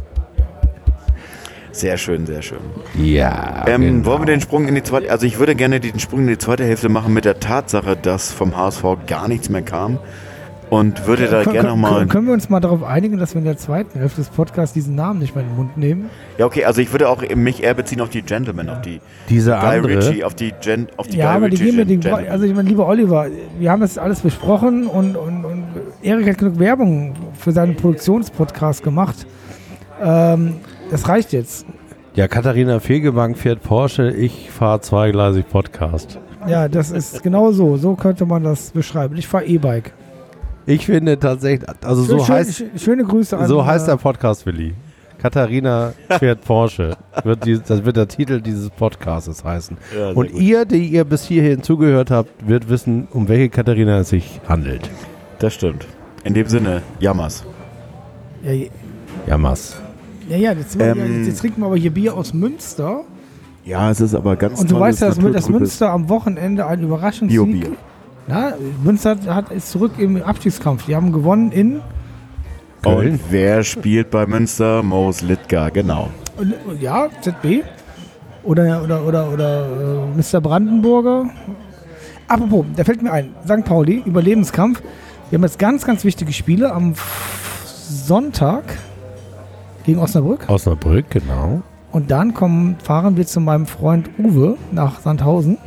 Sehr schön, sehr schön. sagen. Ja. Wollen wir den Sprung in die zweite, also ich würde gerne den Sprung in die zweite Hälfte machen mit der Tatsache, dass vom HSV gar nichts mehr kam und würde da gerne nochmal... Können wir uns mal darauf einigen, dass wir in der zweiten Hälfte des Podcasts diesen Namen nicht mehr in den Mund nehmen? Ja, okay, also ich würde auch mich eher beziehen auf die Gentlemen, auf die Diese Guy andere, Ritchie, auf die Ja, aber die Guy geben mir Ritchie den. Gentlemen. Also ich meine, lieber Oliver, wir haben das alles besprochen und Erik hat genug Werbung für seinen Produktionspodcast gemacht. Das reicht jetzt. ja, Katharina Fegebank fährt Porsche, ich fahre zweigleisig Podcast. Ja, das ist genau so. So könnte man das beschreiben. Ich fahre E-Bike. Ich finde tatsächlich, also Schöne Grüße an so heißt der Podcast, Willi. Katharina fährt Porsche. Das wird der Titel dieses Podcasts heißen. Ja, sehr Und gut. ihr, die ihr bis hierhin zugehört habt, wird wissen, um welche Katharina es sich handelt. Das stimmt. In dem Sinne, Jammers. Jammers. Jetzt trinken wir aber hier Bier aus Münster. Ja, es ist aber ganz Und du weißt ja, dass naturtrübes Münster am Wochenende ein Überraschungssieg. Bio-Bier. Na, Münster ist zurück im Abstiegskampf. Die haben gewonnen in Köln. Und wer spielt bei Münster? Moos Littgar, genau. ja, ZB oder Mr. Brandenburger. Apropos, da fällt mir ein, St. Pauli, Überlebenskampf. Wir haben jetzt ganz, ganz wichtige Spiele am Sonntag gegen Osnabrück. Osnabrück, genau. Und dann fahren wir zu meinem Freund Uwe nach Sandhausen.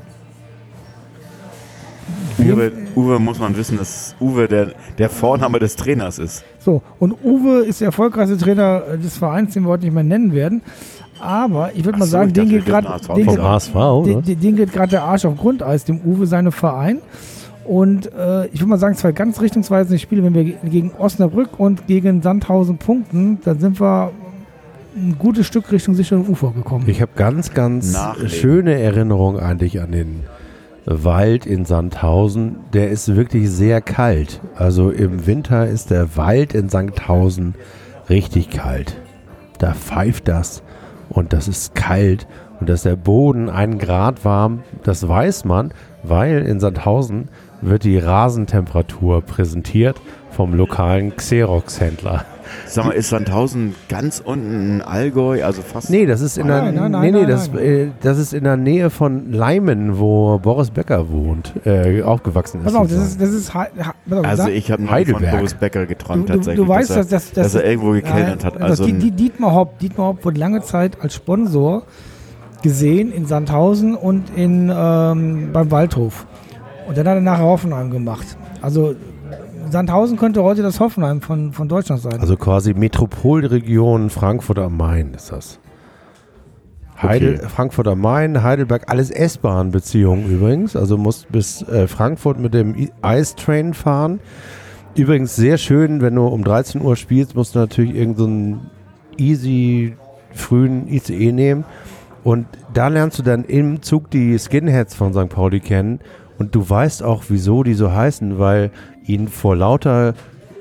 Uwe muss man wissen, dass Uwe der Vorname des Trainers ist. So, und Uwe ist der erfolgreichste Trainer des Vereins, den wir heute nicht mehr nennen werden. Aber ich würde mal sagen, ich den dachte, geht gerade Vom HSV, oder? den geht gerade der Arsch auf Grundeis, dem Uwe, seinem Verein. Und ich würde mal sagen, zwei ganz richtungsweisende Spiele, wenn wir gegen Osnabrück und gegen Sandhausen punkten, dann sind wir ein gutes Stück Richtung sicheren Ufer gekommen. Ich habe ganz, ganz Nachlegen. schöne Erinnerungen eigentlich an den Wald in Sandhausen. Der ist wirklich sehr kalt. Also im Winter ist der Wald in Sandhausen richtig kalt. Da pfeift das und das ist kalt und dass der Boden 1 Grad warm, das weiß man, weil in Sandhausen wird die Rasentemperatur präsentiert vom lokalen Xerox-Händler. Sag mal, ist Sandhausen ganz unten in Allgäu, also fast... Nee, das ist in der Nein. das ist in der Nähe von Leimen, wo Boris Becker wohnt, aufgewachsen ist. Pass auf, sozusagen. das ist Also ich habe noch von Heidelberg. Boris Becker geträumt Du tatsächlich, weißt, dass er irgendwo gekellnert hat. Also Dietmar Hopp wurde lange Zeit als Sponsor gesehen in Sandhausen und beim Waldhof. Und dann hat er nachher Hoffenheim gemacht. Also Sandhausen könnte heute das Hoffenheim von Deutschland sein. Also quasi Metropolregion Frankfurt am Main ist das. Okay. Frankfurt am Main, Heidelberg, alles S-Bahn-Beziehungen übrigens. Also musst bis Frankfurt mit dem Ice-Train fahren. Übrigens sehr schön, wenn du um 13 Uhr spielst, musst du natürlich irgendeinen easy frühen ICE nehmen. Und da lernst du dann im Zug die Skinheads von St. Pauli kennen. Und du weißt auch, wieso die so heißen, weil ihnen vor lauter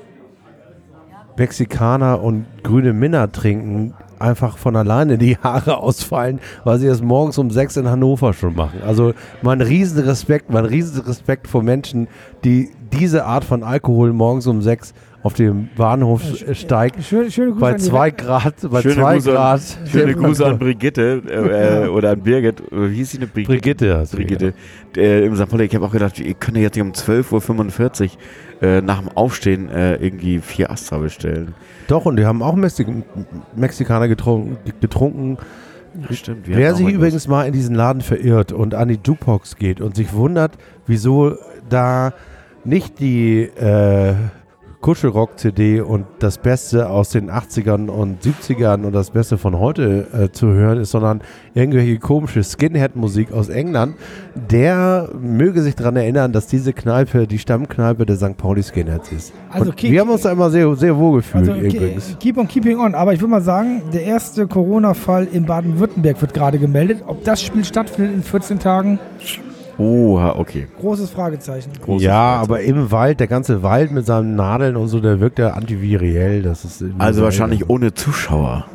Mexikaner und grüne Minna trinken einfach von alleine die Haare ausfallen, weil sie das morgens um 6 in Hannover schon machen. Also mein riesen Respekt vor Menschen, die diese Art von Alkohol morgens um 6 auf dem Bahnhof steigt. Schöne Grüße Bei an die 2 Grad, Schöne Grüße an Brigitte oder an Birgit. Wie hieß sie eine Brigitte. heißt sie, Brigitte. Im St. Pauli, ich habe auch gedacht, ihr könnt jetzt nicht um 12.45 Uhr nach dem Aufstehen irgendwie 4 Astra bestellen. Doch, und die haben auch Mexikaner getrunken. Stimmt. Wer sich übrigens mal in diesen Laden verirrt und an die Jukebox geht und sich wundert, wieso da nicht die Kuschelrock-CD und das Beste aus den 80ern und 70ern und das Beste von heute zu hören ist, sondern irgendwelche komische Skinhead-Musik aus England, der möge sich daran erinnern, dass diese Kneipe die Stammkneipe der St. Pauli Skinheads ist. Also und wir haben uns da immer sehr, sehr wohl gefühlt übrigens. Keep on keeping on. Aber ich würde mal sagen, der erste Corona-Fall in Baden-Württemberg wird gerade gemeldet. Ob das Spiel stattfindet in 14 Tagen, Oha, okay. Großes Fragezeichen. Großes Ja, Fragezeichen. aber im Wald, der ganze Wald mit seinen Nadeln und so, der wirkt ja antiviriell. Das ist Also wahrscheinlich ohne Zuschauer.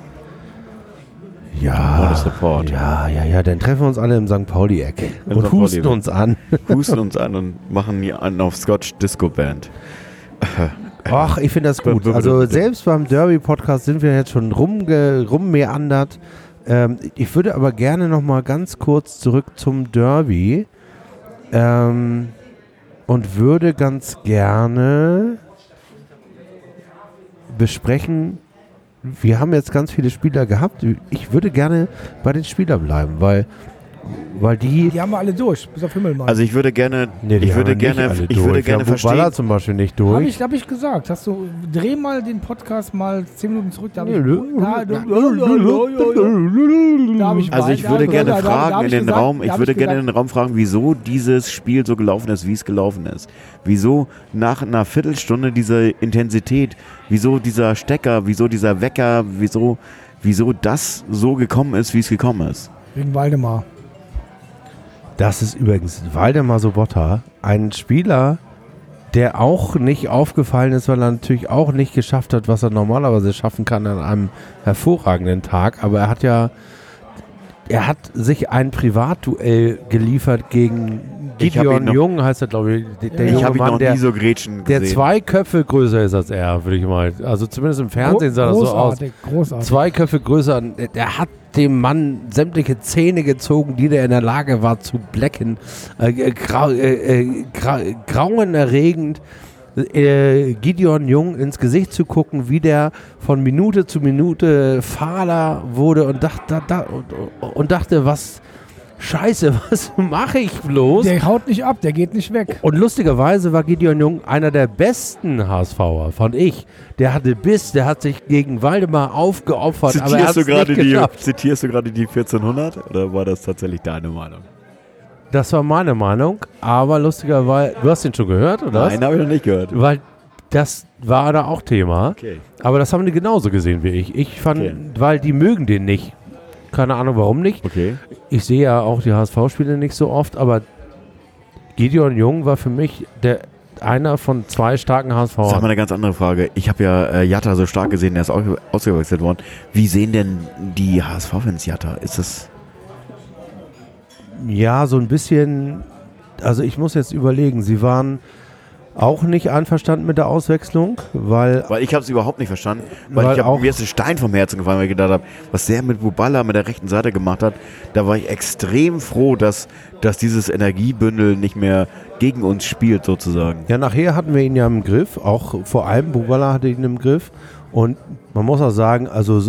ja, ohne Support. Ja, dann treffen wir uns alle im St. Pauli-Eck Im und St. Pauli-Eck. husten uns an. Husten uns an und machen hier einen auf Scotch Disco Band. Ach, ich finde das gut. Also selbst beim Derby-Podcast sind wir jetzt schon rummeandert. Ich würde aber gerne noch mal ganz kurz zurück zum Derby und würde ganz gerne besprechen, wir haben jetzt ganz viele Spieler gehabt. Ich würde gerne bei den Spielern bleiben, weil die... Die haben wir alle durch, bis auf Himmelmann. Also ich würde gerne, Nee, die ich würde haben wir nicht gerne, alle ich würde durch. gerne Wir haben Bubala verstehen. zum Beispiel nicht Hab durch. ich gesagt. Dreh mal den Podcast mal 10 Minuten zurück. Da hab ich, Also ich würde gerne fragen in den Raum, ich würde gerne in den Raum fragen, wieso dieses Spiel so gelaufen ist, wie es gelaufen ist. Wieso nach einer Viertelstunde diese Intensität, wieso dieser Stecker, wieso dieser Wecker, wieso das so gekommen ist, wie es gekommen ist. Wegen Waldemar. Das ist übrigens Waldemar Sobotta, ein Spieler, der auch nicht aufgefallen ist, weil er natürlich auch nicht geschafft hat, was er normalerweise schaffen kann an einem hervorragenden Tag. Aber er hat sich ein Privatduell geliefert gegen Ich hab ihn Gideon noch- Jung, heißt er, glaube ich. Der Ich junge habe ihn Mann, noch nie so Gretchen der gesehen. 2 Köpfe größer ist als er, würde ich mal. Also zumindest im Fernsehen sah das so aus. Großartig. 2 Köpfe größer. Der hat dem Mann sämtliche Zähne gezogen, die der in der Lage war zu blecken. Grauenerregend. Gideon Jung ins Gesicht zu gucken, wie der von Minute zu Minute fahler wurde und dachte, was Scheiße, was mache ich bloß? Der haut nicht ab, der geht nicht weg. Und lustigerweise war Gideon Jung einer der besten HSVer, fand ich. Der hatte Biss, der hat sich gegen Waldemar aufgeopfert, aber er hat es nicht geschafft. Zitierst du gerade die 1400 oder war das tatsächlich deine Meinung? Das war meine Meinung, aber lustigerweise, du hast den schon gehört, oder was? Nein, habe ich noch nicht gehört. Weil das war da auch Thema, Okay. aber das haben die genauso gesehen wie ich. Ich fand, Okay. weil die mögen den nicht. Keine Ahnung, warum nicht. Okay. Ich sehe ja auch die HSV-Spiele nicht so oft, aber Gideon Jung war für mich einer von 2 starken Sag mal HSV. eine ganz andere Frage. Ich habe ja Jatta so stark gesehen, der ist auch ausgewechselt worden. Wie sehen denn die HSV-Fans Jatta? Ist das... Ja, so ein bisschen, also ich muss jetzt überlegen, sie waren auch nicht einverstanden mit der Auswechslung, weil Weil ich habe es überhaupt nicht verstanden. Weil auch- Mir ist ein Stein vom Herzen gefallen, weil ich gedacht habe, was der mit Bubala mit der rechten Seite gemacht hat, da war ich extrem froh, dass dieses Energiebündel nicht mehr gegen uns spielt sozusagen. ja, nachher hatten wir ihn ja im Griff, auch vor allem Bubala hatte ihn im Griff und man muss auch sagen, also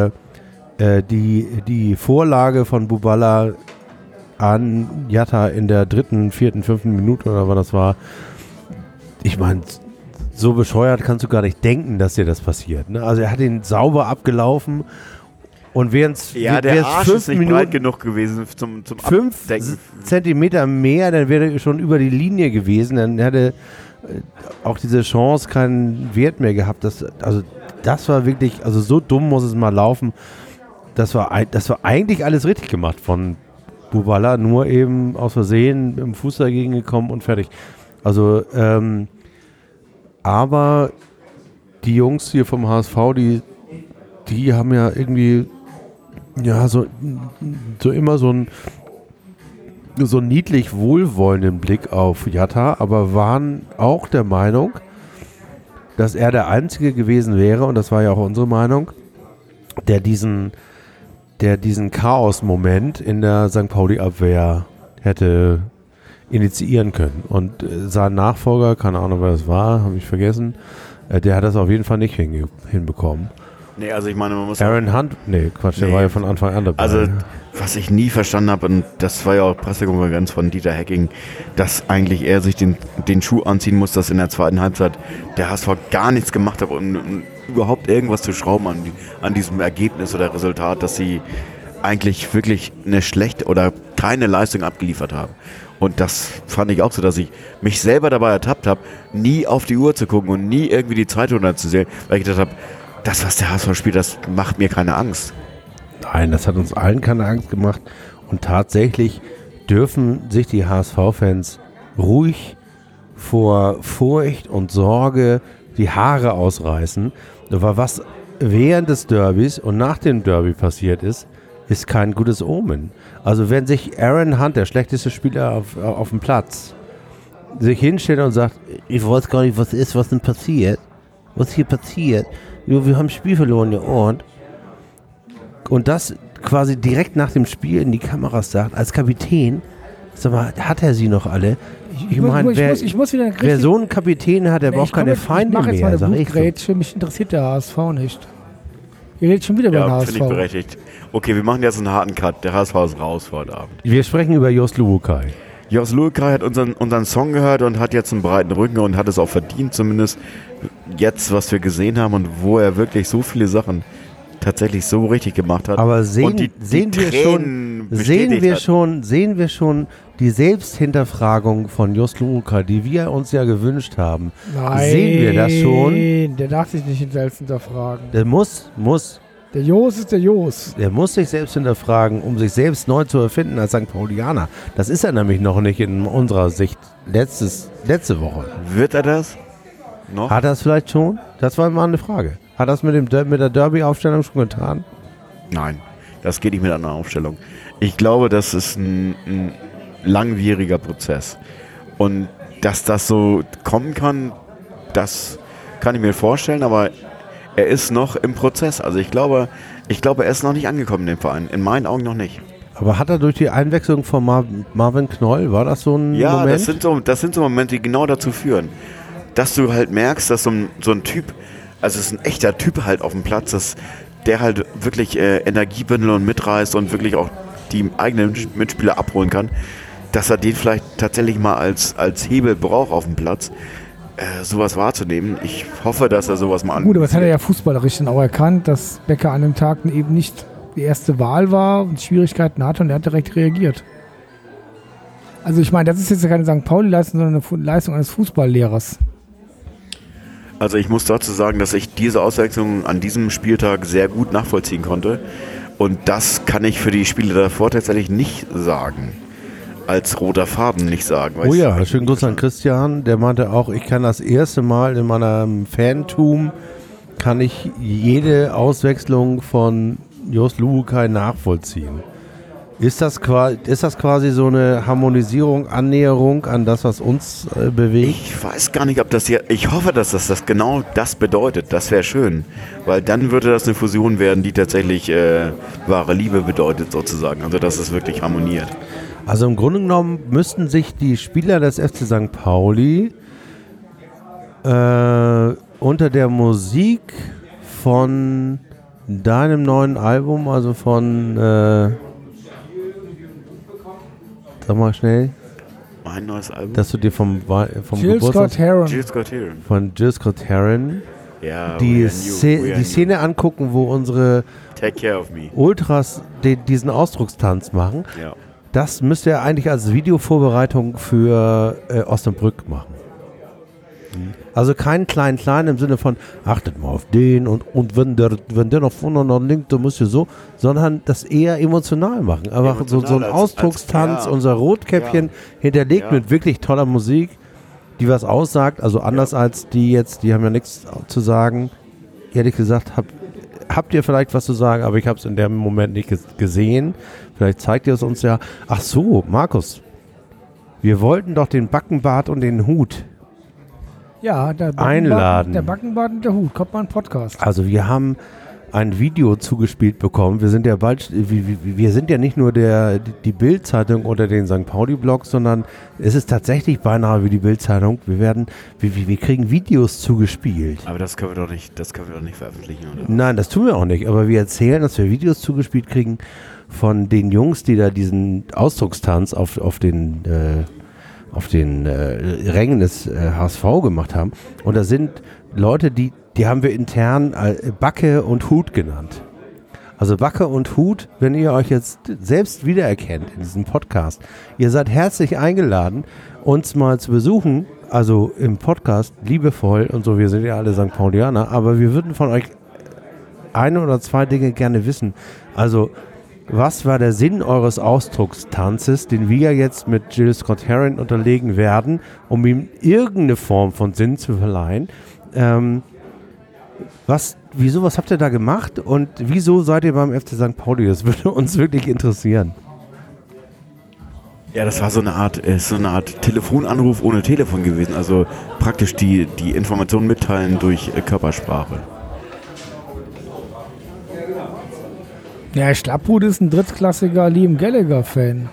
die Vorlage von Bubala an Jatta in der 3., 4., 5. Minute oder was das war, ich meine, so bescheuert kannst du gar nicht denken, dass dir das passiert. Ne? Also er hat ihn sauber abgelaufen und während es Ja, der Arsch ist nicht breit genug gewesen zum 5 Abdecken. Zentimeter mehr, dann wäre er schon über die Linie gewesen. Dann hätte auch diese Chance keinen Wert mehr gehabt. Das war wirklich, also so dumm muss es mal laufen. Das war eigentlich alles richtig gemacht von Bubala, nur eben aus Versehen mit dem Fuß dagegen gekommen und fertig. Also, aber die Jungs hier vom HSV, die haben ja irgendwie, ja, so immer so einen niedlich wohlwollenden Blick auf Jatta, aber waren auch der Meinung, dass er der Einzige gewesen wäre, und das war ja auch unsere Meinung, der diesen Chaos-Moment in der St. Pauli-Abwehr hätte initiieren können. Und sein Nachfolger, keine Ahnung, wer das war, habe ich vergessen, der hat das auf jeden Fall nicht hinbekommen. Nee, also ich meine, man muss... Aaron Hunt, der Nee. war ja von Anfang an dabei. Also, was ich nie verstanden habe, und das war ja auch Pressekonferenz von Dieter Hecking, dass eigentlich er sich den Schuh anziehen muss, dass in der zweiten Halbzeit der HSV gar nichts gemacht hat, um überhaupt irgendwas zu schrauben an diesem Ergebnis oder Resultat, dass sie eigentlich wirklich eine schlechte oder keine Leistung abgeliefert haben. Und das fand ich auch so, dass ich mich selber dabei ertappt habe, nie auf die Uhr zu gucken und nie irgendwie die zweite Runde zu sehen, weil ich gedacht habe, das, was der HSV spielt, das macht mir keine Angst. Nein, das hat uns allen keine Angst gemacht. Und tatsächlich dürfen sich die HSV-Fans ruhig vor Furcht und Sorge die Haare ausreißen. Aber was während des Derbys und nach dem Derby passiert ist kein gutes Omen. Also wenn sich Aaron Hunt, der schlechteste Spieler auf dem Platz, sich hinstellt und sagt, ich weiß gar nicht, was denn passiert. Was hier passiert? Jo, wir haben ein Spiel verloren, ja, und das quasi direkt nach dem Spiel in die Kameras sagt, als Kapitän, sag mal, hat er sie noch alle? Ich meine, wer so einen Kapitän hat, der braucht keine Feinde mehr. Ich mache jetzt mal eine Blutgrätsche, mich interessiert der HSV nicht. Ihr redet schon wieder über den HSV. Finde ich berechtigt. Okay, wir machen jetzt einen harten Cut. Der HSV ist raus vor heute Abend. Wir sprechen über Jos Luhukay. Jos Luhukay hat unseren Song gehört und hat jetzt einen breiten Rücken und hat es auch verdient, zumindest jetzt, was wir gesehen haben und wo er wirklich so viele Sachen tatsächlich so richtig gemacht hat. Aber sehen wir schon die Selbsthinterfragung von Jos Luhukay, die wir uns ja gewünscht haben. Nein, sehen wir das schon? Der darf sich nicht selbst hinterfragen. Der muss. Der Jos ist der Jos. Der muss sich selbst hinterfragen, um sich selbst neu zu erfinden als St. Paulianer. Das ist er nämlich noch nicht in unserer Sicht letzte Woche. Wird er das noch? Hat er es vielleicht schon? Das war mal eine Frage. Hat er es mit der Derby-Aufstellung schon getan? Nein, das geht nicht mit einer Aufstellung. Ich glaube, das ist ein langwieriger Prozess. Und dass das so kommen kann, das kann ich mir vorstellen, aber er ist noch im Prozess. Also ich glaube, er ist noch nicht angekommen in dem Verein. In meinen Augen noch nicht. Aber hat er durch die Einwechslung von Marvin Knoll, war das so ein Moment? Ja, das sind so Momente, die genau dazu führen. Dass du halt merkst, dass so ein Typ, also es ist ein echter Typ halt auf dem Platz, der halt wirklich Energiebündel und mitreißt und wirklich auch die eigenen Mitspieler abholen kann, dass er den vielleicht tatsächlich mal als Hebel braucht auf dem Platz, sowas wahrzunehmen. Ich hoffe, dass er sowas mal Gut, aber das hat er ja fußballerisch dann auch erkannt, dass Becker an dem Tag eben nicht die erste Wahl war und Schwierigkeiten hatte und er hat direkt reagiert. Also ich meine, das ist jetzt keine St. Pauli-Leistung, sondern eine Leistung eines Fußballlehrers. Also ich muss dazu sagen, dass ich diese Auswechslung an diesem Spieltag sehr gut nachvollziehen konnte. Und das kann ich für die Spiele davor tatsächlich nicht sagen. Als roter Faden nicht sagen. Oh ja, schönen Gruß an Christian. Der meinte auch, ich kann das erste Mal in meinem Fantum, kann ich jede Auswechslung von Jos Luhukay nachvollziehen. Ist das quasi so eine Harmonisierung, Annäherung an das, was uns bewegt? Ich weiß gar nicht, ob das hier. Ich hoffe, dass das genau das bedeutet. Das wäre schön. Weil dann würde das eine Fusion werden, die tatsächlich wahre Liebe bedeutet, sozusagen. Also, dass es wirklich harmoniert. Also, im Grunde genommen müssten sich die Spieler des FC St. Pauli unter der Musik von deinem neuen Album, also von. Sag mal schnell. Mein neues Album? Dass du dir vom Jill Geburtstag von Jill Scott Heron ja, die Szene angucken, wo unsere Take Care of Me Ultras diesen Ausdruckstanz machen. Ja. Das müsste er eigentlich als Videovorbereitung für Osnabrück machen. Also kein klein im Sinne von achtet mal auf den und wenn der noch vorne noch linkt, dann müsst ihr so, sondern das eher emotional machen. Aber so ein Ausdruckstanz, unser Rotkäppchen hinterlegt mit wirklich toller Musik, die was aussagt, also anders als die jetzt, die haben ja nichts zu sagen. Ehrlich gesagt, habt ihr vielleicht was zu sagen, aber ich habe es in dem Moment nicht gesehen. Vielleicht zeigt ihr es uns ja. Ach so, Markus, wir wollten doch den Backenbart und den Hut einladen. Der Backenbart und der Hut, kommt mal ein Podcast. Also wir haben ein Video zugespielt bekommen. Wir sind ja nicht nur die Bild-Zeitung oder den St. Pauli-Blog, sondern es ist tatsächlich beinahe wie die Bild-Zeitung. Wir kriegen Videos zugespielt. Aber das können wir doch nicht veröffentlichen, oder? Nein, das tun wir auch nicht. Aber wir erzählen, dass wir Videos zugespielt kriegen von den Jungs, die da diesen Ausdruckstanz auf den Rängen des HSV gemacht haben. Und da sind Leute, die haben wir intern Backe und Hut genannt. Also Backe und Hut, wenn ihr euch jetzt selbst wiedererkennt in diesem Podcast, ihr seid herzlich eingeladen, uns mal zu besuchen, also im Podcast, liebevoll und so, wir sind ja alle St. Paulianer, aber wir würden von euch eine oder zwei Dinge gerne wissen. Also was war der Sinn eures Ausdruckstanzes, den wir jetzt mit Gilles Scott-Heron unterlegen werden, um ihm irgendeine Form von Sinn zu verleihen? Was habt ihr da gemacht und wieso seid ihr beim FC St. Pauli? Das würde uns wirklich interessieren. Ja, das war so eine Art Telefonanruf ohne Telefon gewesen. Also praktisch die Informationen mitteilen durch Körpersprache. Ja, Schlapphut ist ein drittklassiger Liam Gallagher-Fan.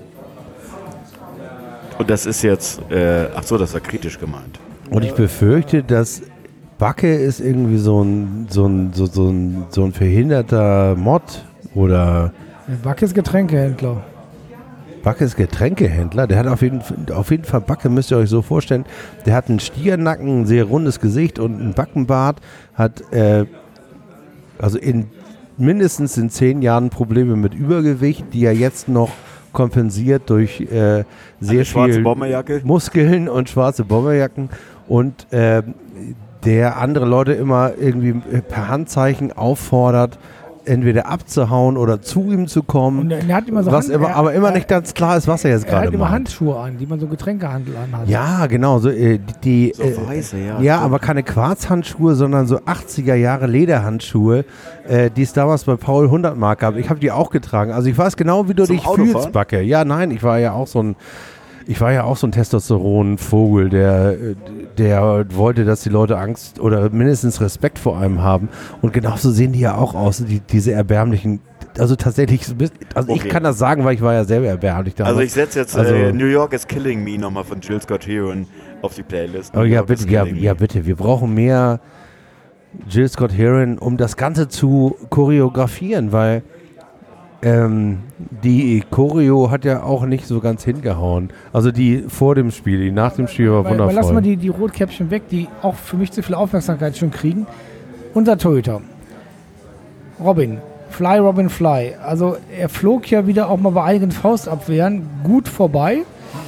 Und das ist jetzt, das war kritisch gemeint. Und ich befürchte, dass Backe ist irgendwie so ein verhinderter Mod oder... Backe ist Getränkehändler. Backe ist Getränkehändler. Der hat auf jeden Fall Backe, müsst ihr euch so vorstellen. Der hat einen Stiernacken, ein sehr rundes Gesicht und einen Backenbart. Hat mindestens in 10 Jahren Probleme mit Übergewicht, die er jetzt noch kompensiert durch sehr viel Muskeln und schwarze Bomberjacken. Und der andere Leute immer irgendwie per Handzeichen auffordert, entweder abzuhauen oder zu ihm zu kommen. Und er hat immer so aber immer nicht ganz klar ist, was er jetzt gerade macht. Er hat immer Handschuhe an, die man so Getränkehandel anhat. Ja, genau. So, weiße, ja. Aber keine Quarzhandschuhe, sondern so 80er Jahre Lederhandschuhe, die es damals bei Paul 100 Mark gab. Ich habe die auch getragen. Also ich weiß genau, wie du dich fühlst, Backe. Ja, nein, ich war ja auch so ein Testosteron-Vogel, der wollte, dass die Leute Angst oder mindestens Respekt vor einem haben. Und genauso sehen die ja auch aus, diese erbärmlichen, also tatsächlich, ich kann das sagen, weil ich war ja selber erbärmlich damals. Also ich setze jetzt New York is Killing Me nochmal von Gilles Scott-Heron auf die Playlist. Oh ja, bitte, bitte. Wir brauchen mehr Gilles Scott-Heron, um das Ganze zu choreografieren, weil die Choreo hat ja auch nicht so ganz hingehauen. Also die vor dem Spiel, die nach dem Spiel war wundervoll. Lass mal die Rotkäppchen weg, die auch für mich zu viel Aufmerksamkeit schon kriegen. Unser Torhüter, Robin Fly. Also er flog ja wieder auch mal bei einigen Faustabwehren gut vorbei.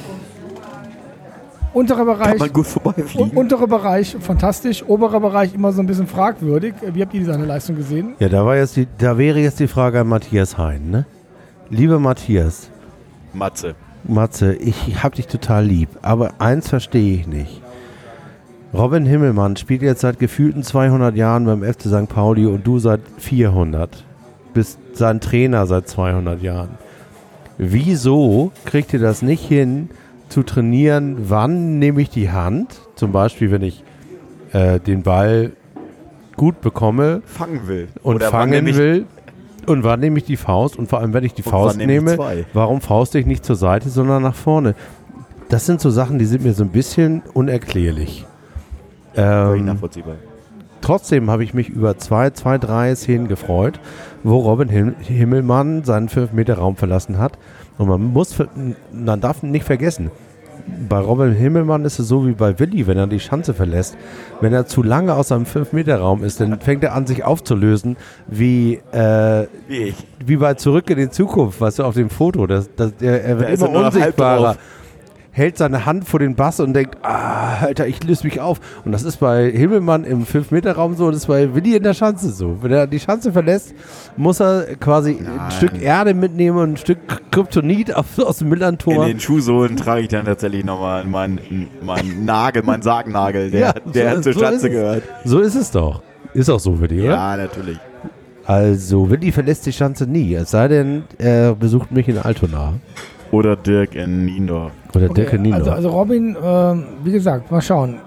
Unterer Bereich, kann man gut vorbeifliegen. Unterer Bereich fantastisch, oberer Bereich immer so ein bisschen fragwürdig. Wie habt ihr seine Leistung gesehen? Ja, da wäre jetzt die Frage an Matthias Hein, ne? Lieber Matthias. Matze, ich hab dich total lieb, aber eins verstehe ich nicht. Robin Himmelmann spielt jetzt seit gefühlten 200 Jahren beim FC St. Pauli und du seit 400. Bist sein Trainer seit 200 Jahren. Wieso kriegt ihr das nicht hin, zu trainieren, wann nehme ich die Hand, zum Beispiel, wenn ich den Ball gut bekomme, fangen will und und wann nehme ich die Faust und vor allem, wenn ich die Faust nehme, warum fauste ich nicht zur Seite, sondern nach vorne? Das sind so Sachen, die sind mir so ein bisschen unerklärlich. Nachvollziehbar. Trotzdem habe ich mich über 3 Szenen gefreut, wo Robin Himmelmann seinen 5-Meter-Raum verlassen hat. Und man darf nicht vergessen, bei Robin Himmelmann ist es so wie bei Willi, wenn er die Schanze verlässt. Wenn er zu lange aus seinem 5-Meter-Raum ist, dann fängt er an, sich aufzulösen, wie bei Zurück in die Zukunft, weißt du, auf dem Foto. Er wird immer unsichtbarer. Hält seine Hand vor den Bass und denkt, Alter, ich löse mich auf. Und das ist bei Himmelmann im 5-Meter-Raum so und das ist bei Willi in der Schanze so. Wenn er die Schanze verlässt, muss er quasi ein Stück Erde mitnehmen und ein Stück Kryptonit aus dem Millantor. In den Schuhsohlen trage ich dann tatsächlich nochmal meinen Sargnagel, der zur Schanze gehört. So ist es doch. Ist auch so, Willi, oder? Ja, natürlich. Also, Willi verlässt die Schanze nie. Es sei denn, er besucht mich in Altona. Oder Dirk in Niendorf. Also Robin, wie gesagt, mal schauen.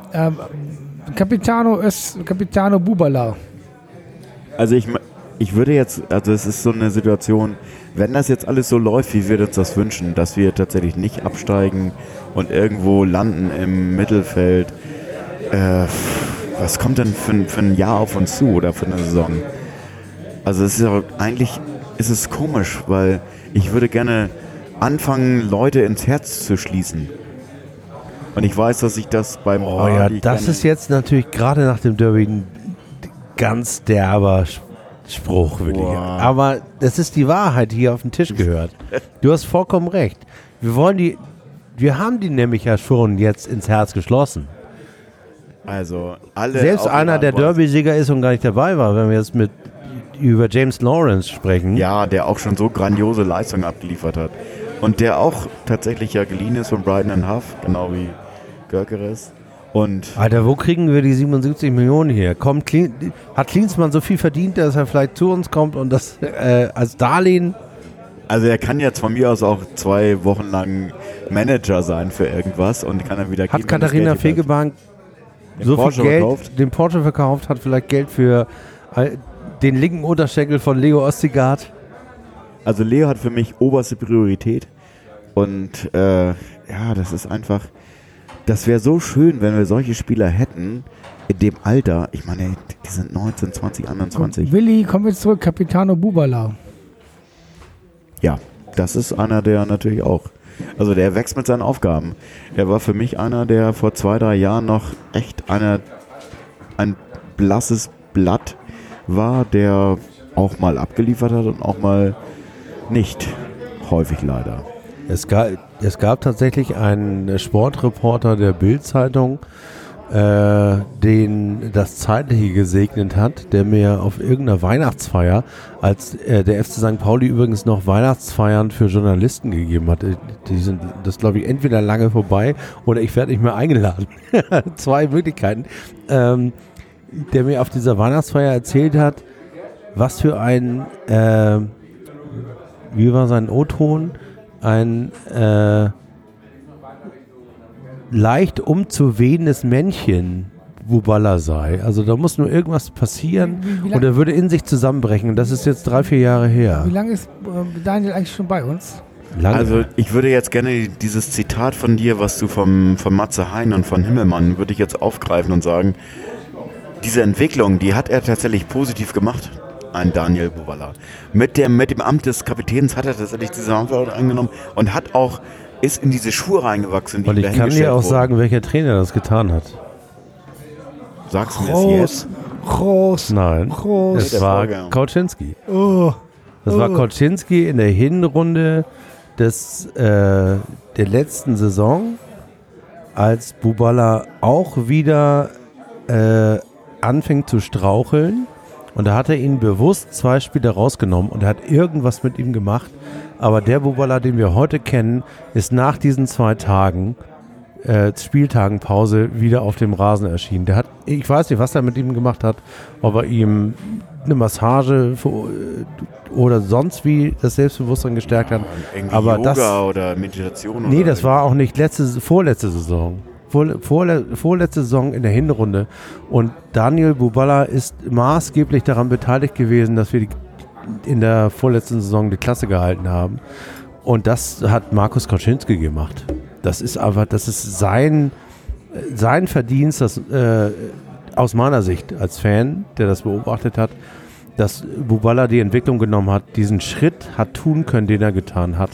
Capitano Bubala. Also ich würde jetzt, also es ist so eine Situation, wenn das jetzt alles so läuft, wie wir uns das wünschen, dass wir tatsächlich nicht absteigen und irgendwo landen im Mittelfeld, was kommt denn für ein Jahr auf uns zu oder für eine Saison? Also es ist ja, eigentlich ist es komisch, weil ich würde gerne anfangen, Leute ins Herz zu schließen. Und ich weiß, dass ich das beim das ist jetzt natürlich gerade nach dem Derby ein ganz derber Spruch, würde ich. Aber das ist die Wahrheit, die hier auf den Tisch gehört. Du hast vollkommen recht. Wir haben die nämlich ja schon jetzt ins Herz geschlossen. Also alle. Selbst einer, der Derby-Sieger ist und gar nicht dabei war, wenn wir jetzt mit über James Lawrence sprechen. Ja, der auch schon so grandiose Leistungen abgeliefert hat. Und der auch tatsächlich ja geliehen ist von Brighton & Hove, genau wie Gyökeres. Und Alter, wo kriegen wir die 77 Millionen her? Hat Klinsmann so viel verdient, dass er vielleicht zu uns kommt und das als Darlehen? also er kann jetzt von mir aus auch 2 Wochen lang Manager sein für irgendwas und kann dann wieder gehen, Hat wenn das Katharina Geld gibt. Fegebank Den so viel Porsche Geld, verkauft. den Porsche verkauft, hat vielleicht Geld für den linken Unterschenkel von Leo Ostigard? Also Leo hat für mich oberste Priorität und ja, das ist einfach, das wäre so schön, wenn wir solche Spieler hätten in dem Alter. Ich meine, die sind 19, 20, 21. Willi, kommen wir zurück, Capitano Bubala. Ja, das ist einer, der natürlich auch, also der wächst mit seinen Aufgaben. Er war für mich einer, der vor 2, 3 Jahren noch echt ein blasses Blatt war, der auch mal abgeliefert hat und auch mal nicht. Häufig leider. Es gab tatsächlich einen Sportreporter der Bild-Zeitung, den das Zeitliche gesegnet hat, der mir auf irgendeiner Weihnachtsfeier, als der FC St. Pauli übrigens noch Weihnachtsfeiern für Journalisten gegeben hat, die sind, das glaube ich, entweder lange vorbei oder ich werde nicht mehr eingeladen. 2 Möglichkeiten. Der mir auf dieser Weihnachtsfeier erzählt hat, was für ein, wie war sein O-Ton? Ein leicht umzuwehendes Männchen Bubala sei. Also da muss nur irgendwas passieren und er würde in sich zusammenbrechen. Und das ist jetzt 3, 4 Jahre her. Wie lange ist Daniel eigentlich schon bei uns? Lange. Also ich würde jetzt gerne dieses Zitat von dir, was du von Matze Hein und von Himmelmann, würde ich jetzt aufgreifen und sagen, diese Entwicklung, die hat er tatsächlich positiv gemacht, ein Daniel Bubala. Mit dem Amt des Kapitäns hat er tatsächlich diese Verantwortung angenommen und ist in diese Schuhe reingewachsen, die und ich kann dahingestellt dir auch wurden. sagen, welcher Trainer das getan hat. Sagst du mir das jetzt? Groß. Nein, Groß. es der war Vorgänger. Kauczynski. Oh. Das war Kauczynski in der Hinrunde der letzten Saison, als Bubala auch wieder anfängt zu straucheln. Und da hat er ihn bewusst 2 Spiele rausgenommen und er hat irgendwas mit ihm gemacht. Aber der Bubala, den wir heute kennen, ist nach diesen 2 Tagen, Spieltagen Pause, wieder auf dem Rasen erschienen. Ich weiß nicht, was er mit ihm gemacht hat, ob er ihm eine Massage oder sonst wie das Selbstbewusstsein gestärkt hat. Irgendwie Aber Yoga oder Meditation? Nee, oder das war auch nicht vorletzte Saison. Vorletzte Saison in der Hinrunde. Und Daniel Bubala ist maßgeblich daran beteiligt gewesen, dass wir in der vorletzten Saison die Klasse gehalten haben. Und das hat Markus Kauczynski gemacht. Das ist sein Verdienst, aus meiner Sicht als Fan, der das beobachtet hat, dass Bubala die Entwicklung genommen hat, diesen Schritt hat tun können, den er getan hat.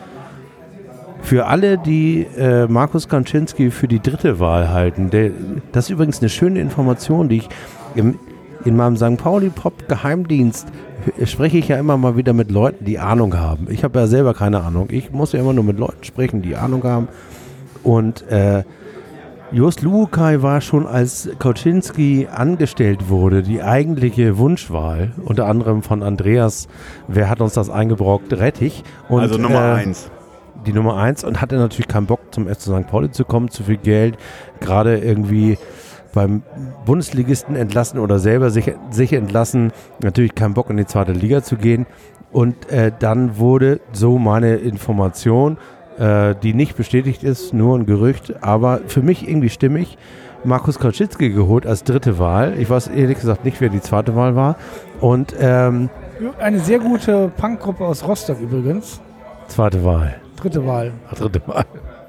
Für alle, die Markus Kauczynski für die 3. Wahl halten, das ist übrigens eine schöne Information, die ich in meinem St. Pauli-Pop-Geheimdienst spreche ich ja immer mal wieder mit Leuten, die Ahnung haben. Ich habe ja selber keine Ahnung. Ich muss ja immer nur mit Leuten sprechen, die Ahnung haben. Und Jost Luhukai war schon, als Kauczynski angestellt wurde, die eigentliche Wunschwahl, unter anderem von Andreas, wer hat uns das eingebrockt, Rettich. Und, also Nummer 1. Die Nummer 1 und hatte natürlich keinen Bock, zum FC St. Pauli zu kommen, zu viel Geld, gerade irgendwie beim Bundesligisten entlassen oder selber sich entlassen, natürlich keinen Bock in die 2. Liga zu gehen. Und dann wurde, so meine Information, die nicht bestätigt ist, nur ein Gerücht, aber für mich irgendwie stimmig, Markus Kauczynski geholt als 3. Wahl. Ich weiß ehrlich gesagt nicht, wer die 2. Wahl war. Und Eine sehr gute Punkgruppe aus Rostock übrigens. 2. Wahl. 3. Wahl. 3. Wahl.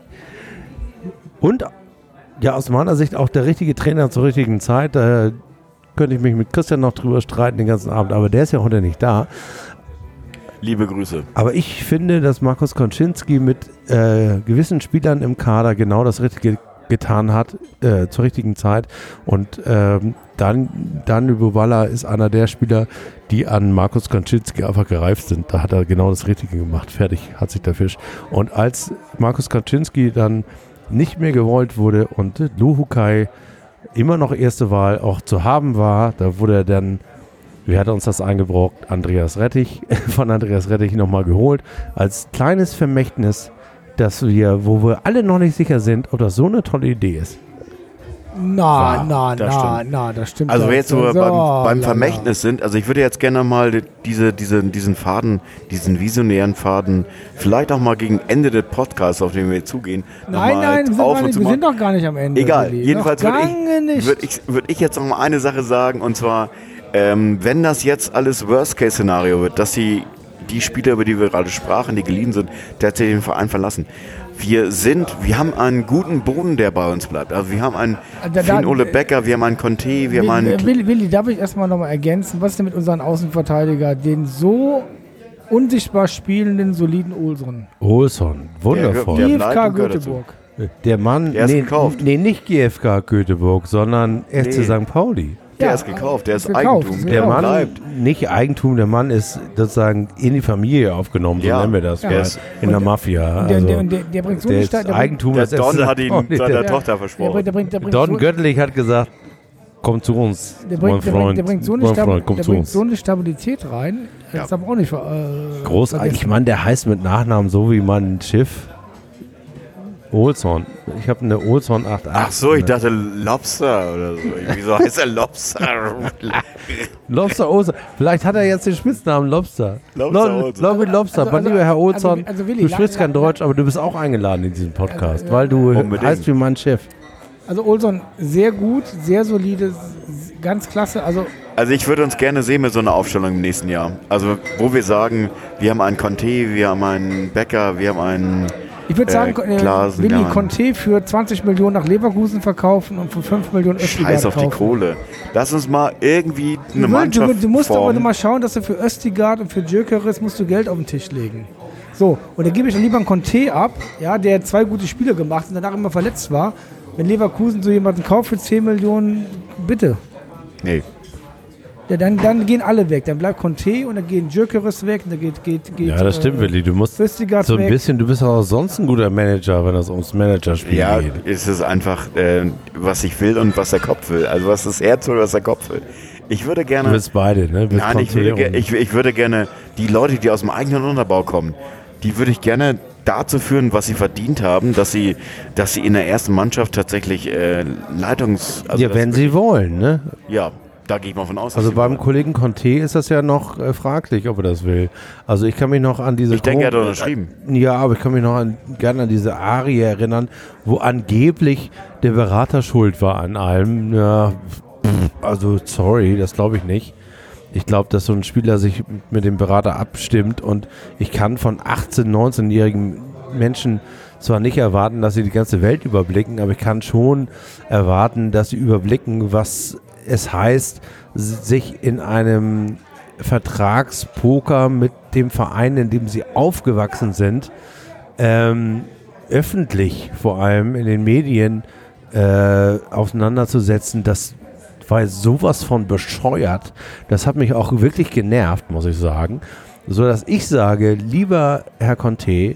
Und ja, aus meiner Sicht auch der richtige Trainer zur richtigen Zeit. Da könnte ich mich mit Christian noch drüber streiten den ganzen Abend, aber der ist ja heute nicht da. Liebe Grüße. Aber ich finde, dass Markus Kauczynski mit gewissen Spielern im Kader genau das Richtige getan hat, zur richtigen Zeit. Und Daniel Bubala ist einer der Spieler, die an Markus Kauczynski einfach gereift sind. Da hat er genau das Richtige gemacht. Fertig, hat sich der Fisch. Und als Markus Kauczynski dann nicht mehr gewollt wurde und Luhukai immer noch 1. Wahl auch zu haben war, da wurde er dann Wer hat uns das eingebrockt? Andreas Rettich, von Andreas Rettich nochmal geholt, als kleines Vermächtnis, wo wir alle noch nicht sicher sind, ob das so eine tolle Idee ist. Das stimmt. Also nicht. jetzt, wo wir So, beim Vermächtnis sind, also ich würde jetzt gerne mal diesen Faden, diesen visionären Faden, vielleicht auch mal gegen Ende des Podcasts, auf den wir zugehen, Nein, wir sind doch gar nicht am Ende. Egal, Willi. jedenfalls würde würd ich jetzt noch mal eine Sache sagen, und zwar, wenn das jetzt alles Worst-Case-Szenario wird, dass die Spieler, über die wir gerade sprachen, die geliehen sind, tatsächlich den Verein verlassen. Wir haben einen guten Boden, der bei uns bleibt. Also wir haben einen Finn-Ole Becker, wir haben einen Conte, wir haben einen... Willi, darf ich erstmal nochmal ergänzen, was ist denn mit unseren Außenverteidiger, den so unsichtbar spielenden, soliden Olsson? Olsson, wundervoll. Der GFK Göteborg. Der Mann, Der ist gekauft. Nee, nicht GFK Göteborg, sondern FC St. Pauli. Der ist gekauft, der ist gekauft, Eigentum. ist Der gekauft. Mann, nicht Eigentum, der Mann ist sozusagen in die Familie aufgenommen, so Ja. nennen wir das Ja. mal, in der Mafia. Der Also, bringt so der eine ist Stadt. Eigentum Der des Don FC hat ihn Pauli. seiner Der Tochter versprochen. Der bringt Don so, Göttlich hat gesagt, komm zu uns, der mein bringt Freund, so mein Freund, komm der zu bringt uns. so eine Stabilität rein. Das darf auch nicht Großartig, Mann, der heißt mit Nachnamen so wie mein Schiff. Olsson. Ich habe eine Olsson 8.8. Ach so, ich dachte Lobster oder so. Wieso heißt er Lobster? Lobster Olsson. Vielleicht hat er jetzt den Spitznamen Lobster. Lobster Olsson. Lobster. Also, Lieber Herr Olsson, also Willi, du sprichst kein Deutsch, aber du bist auch eingeladen in diesem Podcast, weil du Unbedingt. heißt wie mein Chef. Also Olsson, sehr gut, sehr solide, ganz klasse. Also Also ich würde uns gerne sehen mit so einer Aufstellung im nächsten Jahr. Also wo wir sagen, wir haben einen Conte, wir haben einen Becker, wir haben einen... ich würde sagen, Klaasen, Willi ja. Conte für 20 Millionen nach Leverkusen verkaufen und für 5 Millionen Östigard Scheiß auf die kaufen. Kohle. Lass uns mal irgendwie eine Mannschaft Du musst aber formen. mal schauen, dass du für Östigard und für Gyökeres musst du Geld auf den Tisch legen. So, und dann gebe ich dann lieber einen Conte ab, ja, der 2 gute Spiele gemacht und danach immer verletzt war. Wenn Leverkusen so jemanden kauft für 10 Millionen, bitte. Nee. Ja, dann gehen alle weg. Dann bleibt Conte und dann gehen Gyökeres weg. Und dann geht Ja, das stimmt, Willi. Du musst Östigard so ein weg. bisschen, du bist auch sonst ein guter Manager, wenn es ums Managerspiel Ja, geht. es ist einfach, was ich will und was der Kopf will. Also was das Herz will, was der Kopf will. Ich würde gerne... Du bist beide, ne? Du bist Nein, ich Conte würde gerne die Leute, die aus dem eigenen Unterbau kommen, die würde ich gerne dazu führen, was sie verdient haben, dass sie in der ersten Mannschaft tatsächlich ja, wenn sie wollen, ne? Ja, da gehe ich mal von aus. dass Also sie beim wollen. Kollegen Conte ist das ja noch fraglich, ob er das will. Also ich kann mich noch an diese... Ich denke, er hat unterschrieben. Ja, aber ich kann mich noch gerne an diese Arie erinnern, wo angeblich der Berater schuld war an allem. Ja, also sorry, das glaube ich nicht. Ich glaube, dass so ein Spieler sich mit dem Berater abstimmt und ich kann von 18-, 19-jährigen Menschen zwar nicht erwarten, dass sie die ganze Welt überblicken, aber ich kann schon erwarten, dass sie überblicken, was es heißt, sich in einem Vertragspoker mit dem Verein, in dem sie aufgewachsen sind, öffentlich vor allem in den Medien auseinanderzusetzen. Das war sowas von bescheuert. Das hat mich auch wirklich genervt, muss ich sagen. So dass ich sage, lieber Herr Conte,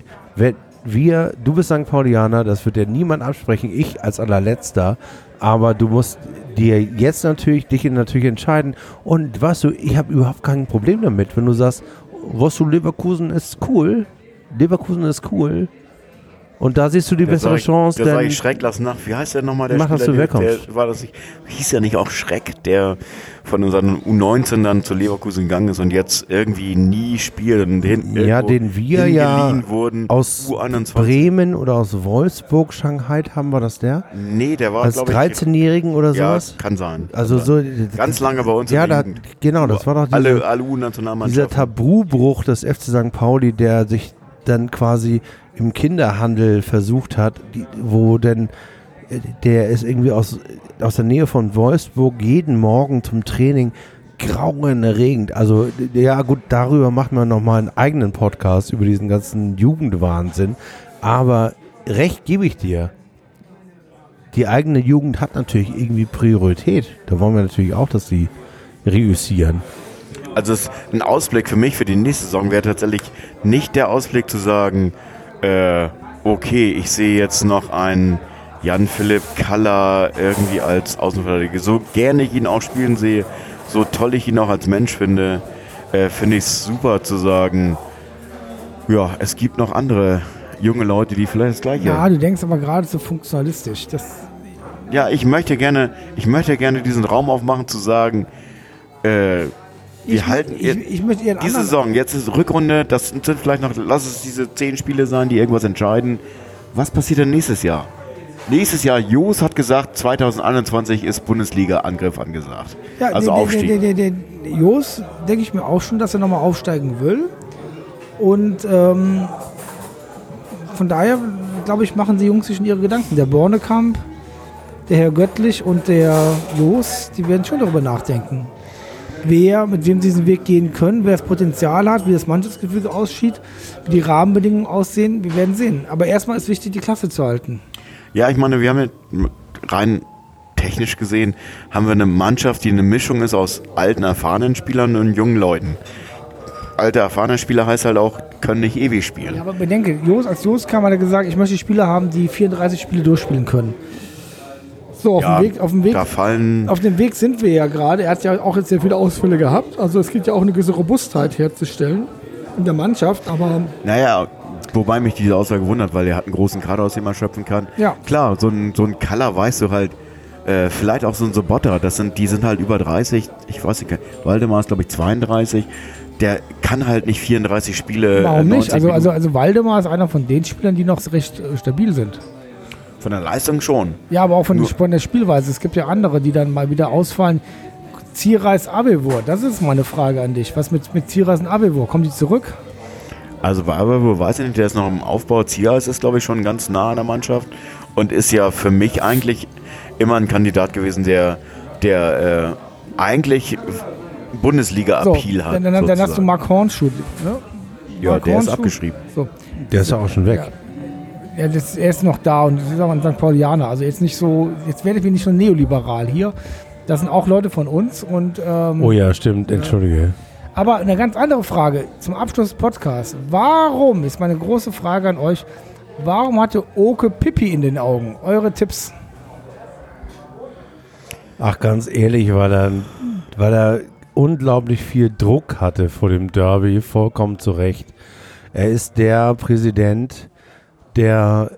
du bist St. Paulianer, das wird dir niemand absprechen, ich als allerletzter, aber du musst dir jetzt dich natürlich entscheiden. Und weißt du, ich habe überhaupt kein Problem damit, wenn du sagst, Leverkusen ist cool. Leverkusen ist cool. Und da siehst du die bessere Chance. Da sage ich Schreck, lass nach. Wie heißt der nochmal, der Mach, dass Spieler? du wegkommst. Der war das nicht, hieß ja nicht auch Schreck, der von unseren U19 dann zu Leverkusen gegangen ist und jetzt irgendwie nie spielt und Ja, den wir ja hingeliehen wurden. aus U21. Bremen oder aus Wolfsburg, Shanghai haben wir das der? Nee, der war, Als glaube ich... 13-Jährigen oder Ja, sowas? kann sein. Also so Ganz lange bei uns ja, in der da, Jugend. genau, das war doch Alle dieser U-Nationalmannschaften. Tabubruch des FC St. Pauli, der sich dann quasi im Kinderhandel versucht hat, wo denn der ist irgendwie aus der Nähe von Wolfsburg jeden Morgen zum Training grauenerregend. Also ja gut, darüber machen wir nochmal einen eigenen Podcast über diesen ganzen Jugendwahnsinn. Aber recht gebe ich dir. Die eigene Jugend hat natürlich irgendwie Priorität. Da wollen wir natürlich auch, dass die reüssieren. Also ein Ausblick für mich für die nächste Saison wäre tatsächlich nicht der Ausblick zu sagen, okay, ich sehe jetzt noch einen Jan-Philipp Kaller irgendwie als Außenverteidiger, so gerne ich ihn auch spielen sehe, so toll ich ihn auch als Mensch finde, finde ich es super zu sagen, ja, es gibt noch andere junge Leute, die vielleicht das Gleiche... Ja, du denkst aber gerade so funktionalistisch. Ja, ich möchte gerne diesen Raum aufmachen, zu sagen, wir halten ich möchte ihren diese anderen... Saison, jetzt ist Rückrunde, das sind vielleicht noch, lass es diese 10 Spiele sein, die irgendwas entscheiden. Was passiert denn nächstes Jahr? Nächstes Jahr, Jos hat gesagt, 2021 ist Bundesliga-Angriff angesagt. Ja, also Aufstieg. Der Jos, denke ich mir auch schon, dass er nochmal aufsteigen will. Und von daher, glaube ich, machen die Jungs sich schon ihre Gedanken. Der Bornekamp, der Herr Göttlich und der Jos, die werden schon darüber nachdenken. Mit wem sie diesen Weg gehen können, wer das Potenzial hat, wie das Mannschaftsgefüge aussieht, wie die Rahmenbedingungen aussehen, wir werden sehen. Aber erstmal ist wichtig, die Klasse zu halten. Ja, ich meine, wir haben ja rein technisch gesehen, haben wir eine Mannschaft, die eine Mischung ist aus alten, erfahrenen Spielern und jungen Leuten. Alte, erfahrene Spieler heißt halt auch, können nicht ewig spielen. Ja, aber bedenke, als Jos kam, hat er gesagt, ich möchte Spieler haben, die 34 Spiele durchspielen können. So, auf dem Weg sind wir ja gerade. Er hat ja auch jetzt sehr viele Ausfälle gehabt. Also es geht ja auch eine gewisse Robustheit herzustellen in der Mannschaft. Aber naja, wobei mich diese Aussage wundert, weil er hat einen großen Kader, aus dem man schöpfen kann. Ja. Klar, so ein Kaller weißt du halt, vielleicht auch so ein Sobotta, die sind halt über 30, ich weiß nicht, Waldemar ist glaube ich 32, der kann halt nicht 34 Spiele. Warum nicht? Also Waldemar ist einer von den Spielern, die noch recht stabil sind. Von der Leistung schon. Ja, aber auch von der Spielweise. Es gibt ja andere, die dann mal wieder ausfallen. Zierreis, Abelvor, das ist meine Frage an dich. Was mit Zierreis und Abelvor? Kommen die zurück? Also bei Abelvor weiß ich nicht, der ist noch im Aufbau. Zierreis ist glaube ich schon ganz nah an der Mannschaft und ist ja für mich eigentlich immer ein Kandidat gewesen, der eigentlich Bundesliga-Appeal hat. Dann hast du Mark Hornschuh. Ne? Ja, Mark der Hornschuh. ist abgeschrieben. So. Der ist ja auch schon weg. Ja, er ist noch da und das ist auch ein St. Paulianer. Also jetzt werde ich nicht so neoliberal hier. Das sind auch Leute von uns. Und, oh ja, stimmt, entschuldige. Aber eine ganz andere Frage zum Abschluss des Podcasts. Warum, ist meine große Frage an euch, warum hatte Oke Pipi in den Augen? Eure Tipps? Ach, ganz ehrlich, weil er unglaublich viel Druck hatte vor dem Derby, vollkommen zu Recht. Er ist der Präsident, der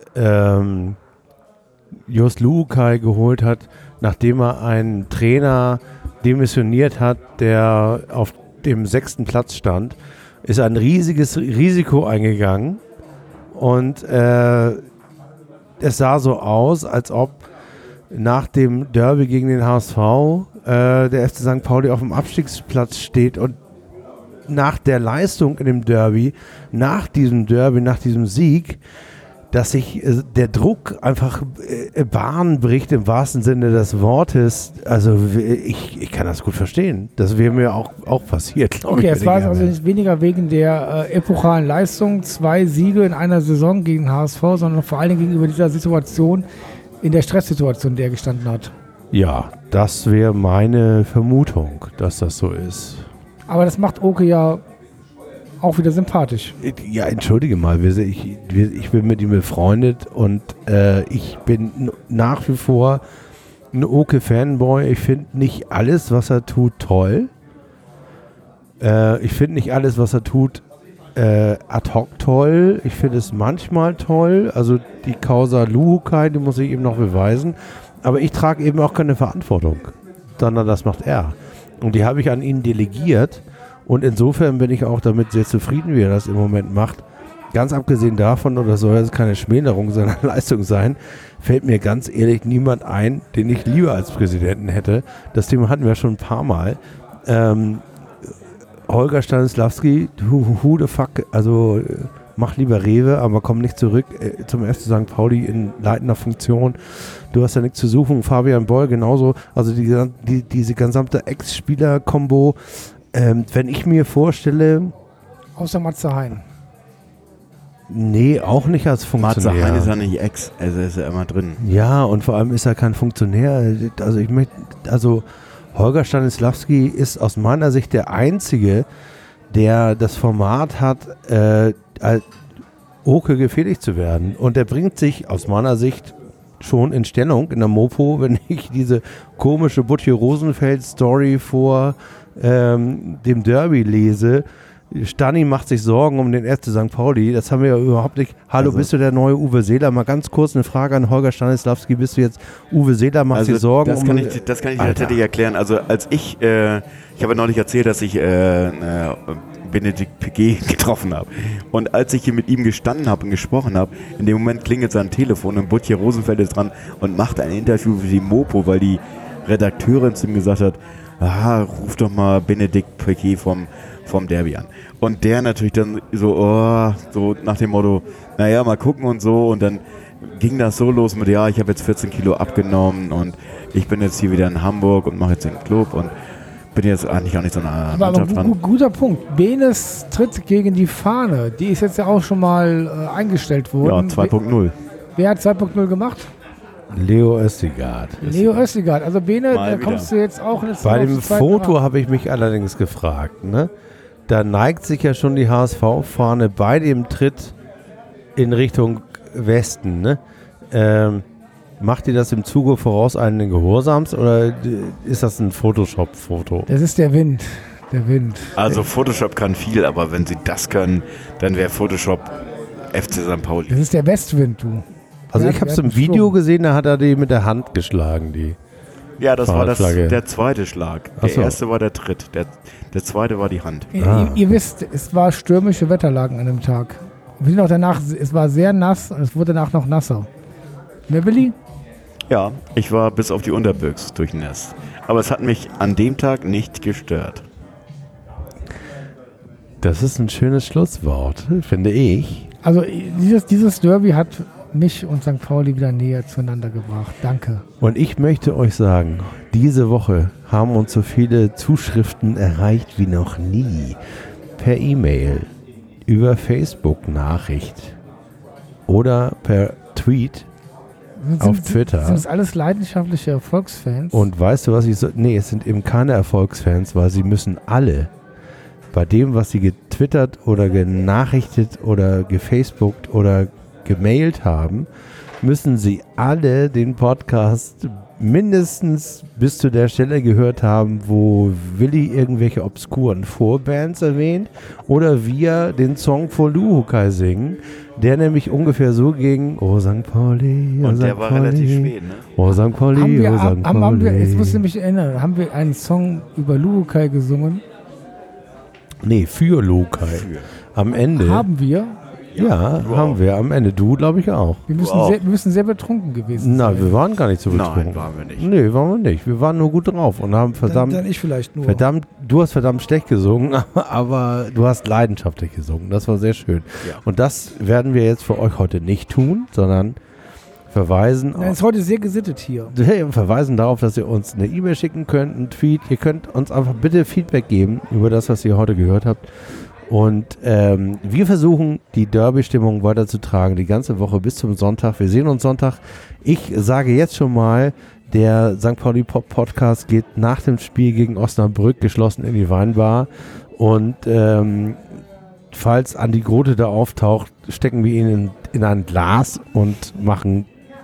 Jos Luhukay geholt hat, nachdem er einen Trainer demissioniert hat, der auf dem 6. Platz stand, ist ein riesiges Risiko eingegangen und es sah so aus, als ob nach dem Derby gegen den HSV der FC St. Pauli auf dem Abstiegsplatz steht und nach der Leistung in dem Derby, nach diesem Sieg, dass sich der Druck einfach Bahn bricht im wahrsten Sinne des Wortes. Also ich kann das gut verstehen. Das wäre mir auch passiert. Okay, es war also nicht weniger wegen der epochalen Leistung, 2 Siege in einer Saison gegen den HSV, sondern vor allen Dingen gegenüber dieser Situation, in der Stresssituation, in der er gestanden hat. Ja, das wäre meine Vermutung, dass das so ist. Aber das macht Oke ja auch wieder sympathisch. Ja, entschuldige mal, ich bin mit ihm befreundet und ich bin nach wie vor ein Oke-Fanboy. Ich finde nicht alles, was er tut, toll. Ich finde nicht alles, was er tut, ad hoc toll. Ich finde es manchmal toll. Also die Causa Luhukay, die muss ich eben noch beweisen. Aber ich trage eben auch keine Verantwortung, sondern das macht er. Und die habe ich an ihn delegiert. Und insofern bin ich auch damit sehr zufrieden, wie er das im Moment macht. Ganz abgesehen davon, oder soll das keine Schmälerung seiner Leistung sein, fällt mir ganz ehrlich niemand ein, den ich lieber als Präsidenten hätte. Das Thema hatten wir schon ein paar Mal. Holger Stanislawski, who the fuck, also mach lieber Rewe, aber komm nicht zurück zum FC St. Pauli in leitender Funktion. Du hast ja nichts zu suchen. Fabian Boll genauso. Also diese gesamte Ex-Spieler-Kombo. Wenn ich mir vorstelle... Außer Matze Hein. Nee, auch nicht als Funktionär. Matze Hein ist ja nicht Ex, also ist er immer drin. Ja, und vor allem ist er kein Funktionär. Also Holger Stanislawski ist aus meiner Sicht der Einzige, der das Format hat, Oke gefährlich zu werden. Und er bringt sich aus meiner Sicht schon in Stellung in der Mopo, wenn ich diese komische Butcher Rosenfeld-Story vor dem Derby lese. Stani macht sich Sorgen um den 1. St. Pauli. Das haben wir ja überhaupt nicht. Hallo, bist du der neue Uwe Seeler? Mal ganz kurz eine Frage an Holger Stanislawski. Bist du jetzt Uwe Seeler, macht sich Sorgen? Das kann ich tatsächlich erklären. Also als ich habe neulich erzählt, dass ich Benedikt Piquet getroffen habe. Und als ich hier mit ihm gestanden habe und gesprochen habe, in dem Moment klingelt sein Telefon und Butcher Rosenfeld ist dran und macht ein Interview für die Mopo, weil die Redakteurin zu ihm gesagt hat, ruf doch mal Benedikt Piquet vom Derby an. Und der natürlich dann so nach dem Motto, naja, mal gucken und so. Und dann ging das so los mit, ich habe jetzt 14 Kilo abgenommen und ich bin jetzt hier wieder in Hamburg und mache jetzt den Club und bin jetzt eigentlich auch nicht so nah an der Mannschaft dran. Guter Punkt. Benes tritt gegen die Fahne. Die ist jetzt ja auch schon mal eingestellt worden. Ja, 2.0. Wer hat 2.0 gemacht? Leo Östigard. Also Bene, da kommst du jetzt auch in das Bei dem Foto habe ich mich allerdings gefragt, ne? Da neigt sich ja schon die HSV-Fahne bei dem Tritt in Richtung Westen, ne? Macht ihr das im Zuge vorauseilenden Gehorsams oder ist das ein Photoshop-Foto? Das ist der Wind. Also Photoshop kann viel, aber wenn sie das können, dann wäre Photoshop FC St. Pauli. Das ist der Westwind, du. Also ich habe es im Video gesehen, da hat er die mit der Hand geschlagen, die. Ja, das war der zweite Schlag. Der erste war der Tritt, der zweite war die Hand. Ihr wisst, es war stürmische Wetterlagen an dem Tag. Wir sind auch danach, es war sehr nass und es wurde danach noch nasser. Ne, Willi? Ja, ich war bis auf die Unterbüchs durchnässt. Aber es hat mich an dem Tag nicht gestört. Das ist ein schönes Schlusswort, finde ich. Also dieses Derby hat mich und St. Pauli wieder näher zueinander gebracht. Danke. Und ich möchte euch sagen, diese Woche haben uns so viele Zuschriften erreicht wie noch nie. Per E-Mail, über Facebook-Nachricht oder per Tweet auf Twitter. Sind das alles leidenschaftliche Erfolgsfans? Und weißt du, was ich so... Nee, es sind eben keine Erfolgsfans, weil sie müssen alle bei dem, was sie getwittert oder genachrichtet oder gefacebookt oder gemailt haben, müssen sie alle den Podcast mindestens bis zu der Stelle gehört haben, wo Willi irgendwelche obskuren Vorbands erwähnt oder wir den Song For Luhukai singen, der nämlich ungefähr so ging, oh St. Pauli, oh und St. der war Pauli, relativ spät, ne? Oh St. Pauli, oh St. Pauli. Jetzt muss ich mich erinnern, haben wir einen Song über Luhukai gesungen? Nee, für Luhukai. Am Ende. Haben wir? Ja, haben wir am Ende. Du, glaube ich, auch. Wir müssen sehr betrunken gewesen sein. Nein, wir waren gar nicht so betrunken. Nein, waren wir nicht. Nee, waren wir nicht. Wir waren nur gut drauf und haben verdammt... Dann ich vielleicht nur. Du hast verdammt schlecht gesungen, aber du hast leidenschaftlich gesungen. Das war sehr schön. Ja. Und das werden wir jetzt für euch heute nicht tun, sondern verweisen... Nein, ist heute sehr gesittet hier. Verweisen darauf, dass ihr uns eine E-Mail schicken könnt, einen Tweet. Ihr könnt uns einfach bitte Feedback geben über das, was ihr heute gehört habt. Und wir versuchen, die Derby-Stimmung weiterzutragen, die ganze Woche bis zum Sonntag. Wir sehen uns Sonntag. Ich sage jetzt schon mal, der St. Pauli Pop Podcast geht nach dem Spiel gegen Osnabrück geschlossen in die Weinbar. Und falls Andi Grote da auftaucht, stecken wir ihn in ein Glas und machen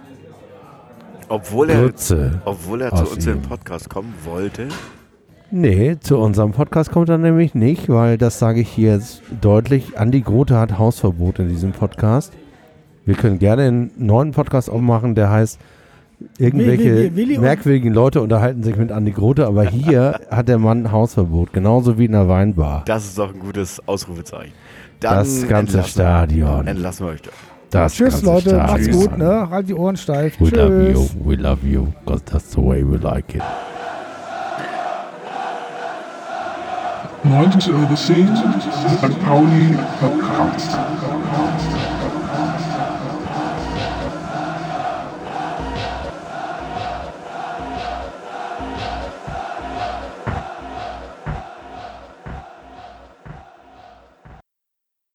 Obwohl er Grütze zu uns im Podcast kommen wollte. Nee, zu unserem Podcast kommt er nämlich nicht, weil das sage ich hier jetzt deutlich. Andi Grote hat Hausverbot in diesem Podcast. Wir können gerne einen neuen Podcast aufmachen, der heißt irgendwelche merkwürdigen Leute unterhalten sich mit Andi Grote, aber hier hat der Mann Hausverbot, genauso wie in der Weinbar. Das ist doch ein gutes Ausrufezeichen. Dann das ganze Stadion. Entlassen wir euch doch. Tschüss Leute, macht's gut, ne? Halt die Ohren steif. We Tschüss. love you, because that's the way we like it. 9 to 10, St. Pauli Podcast.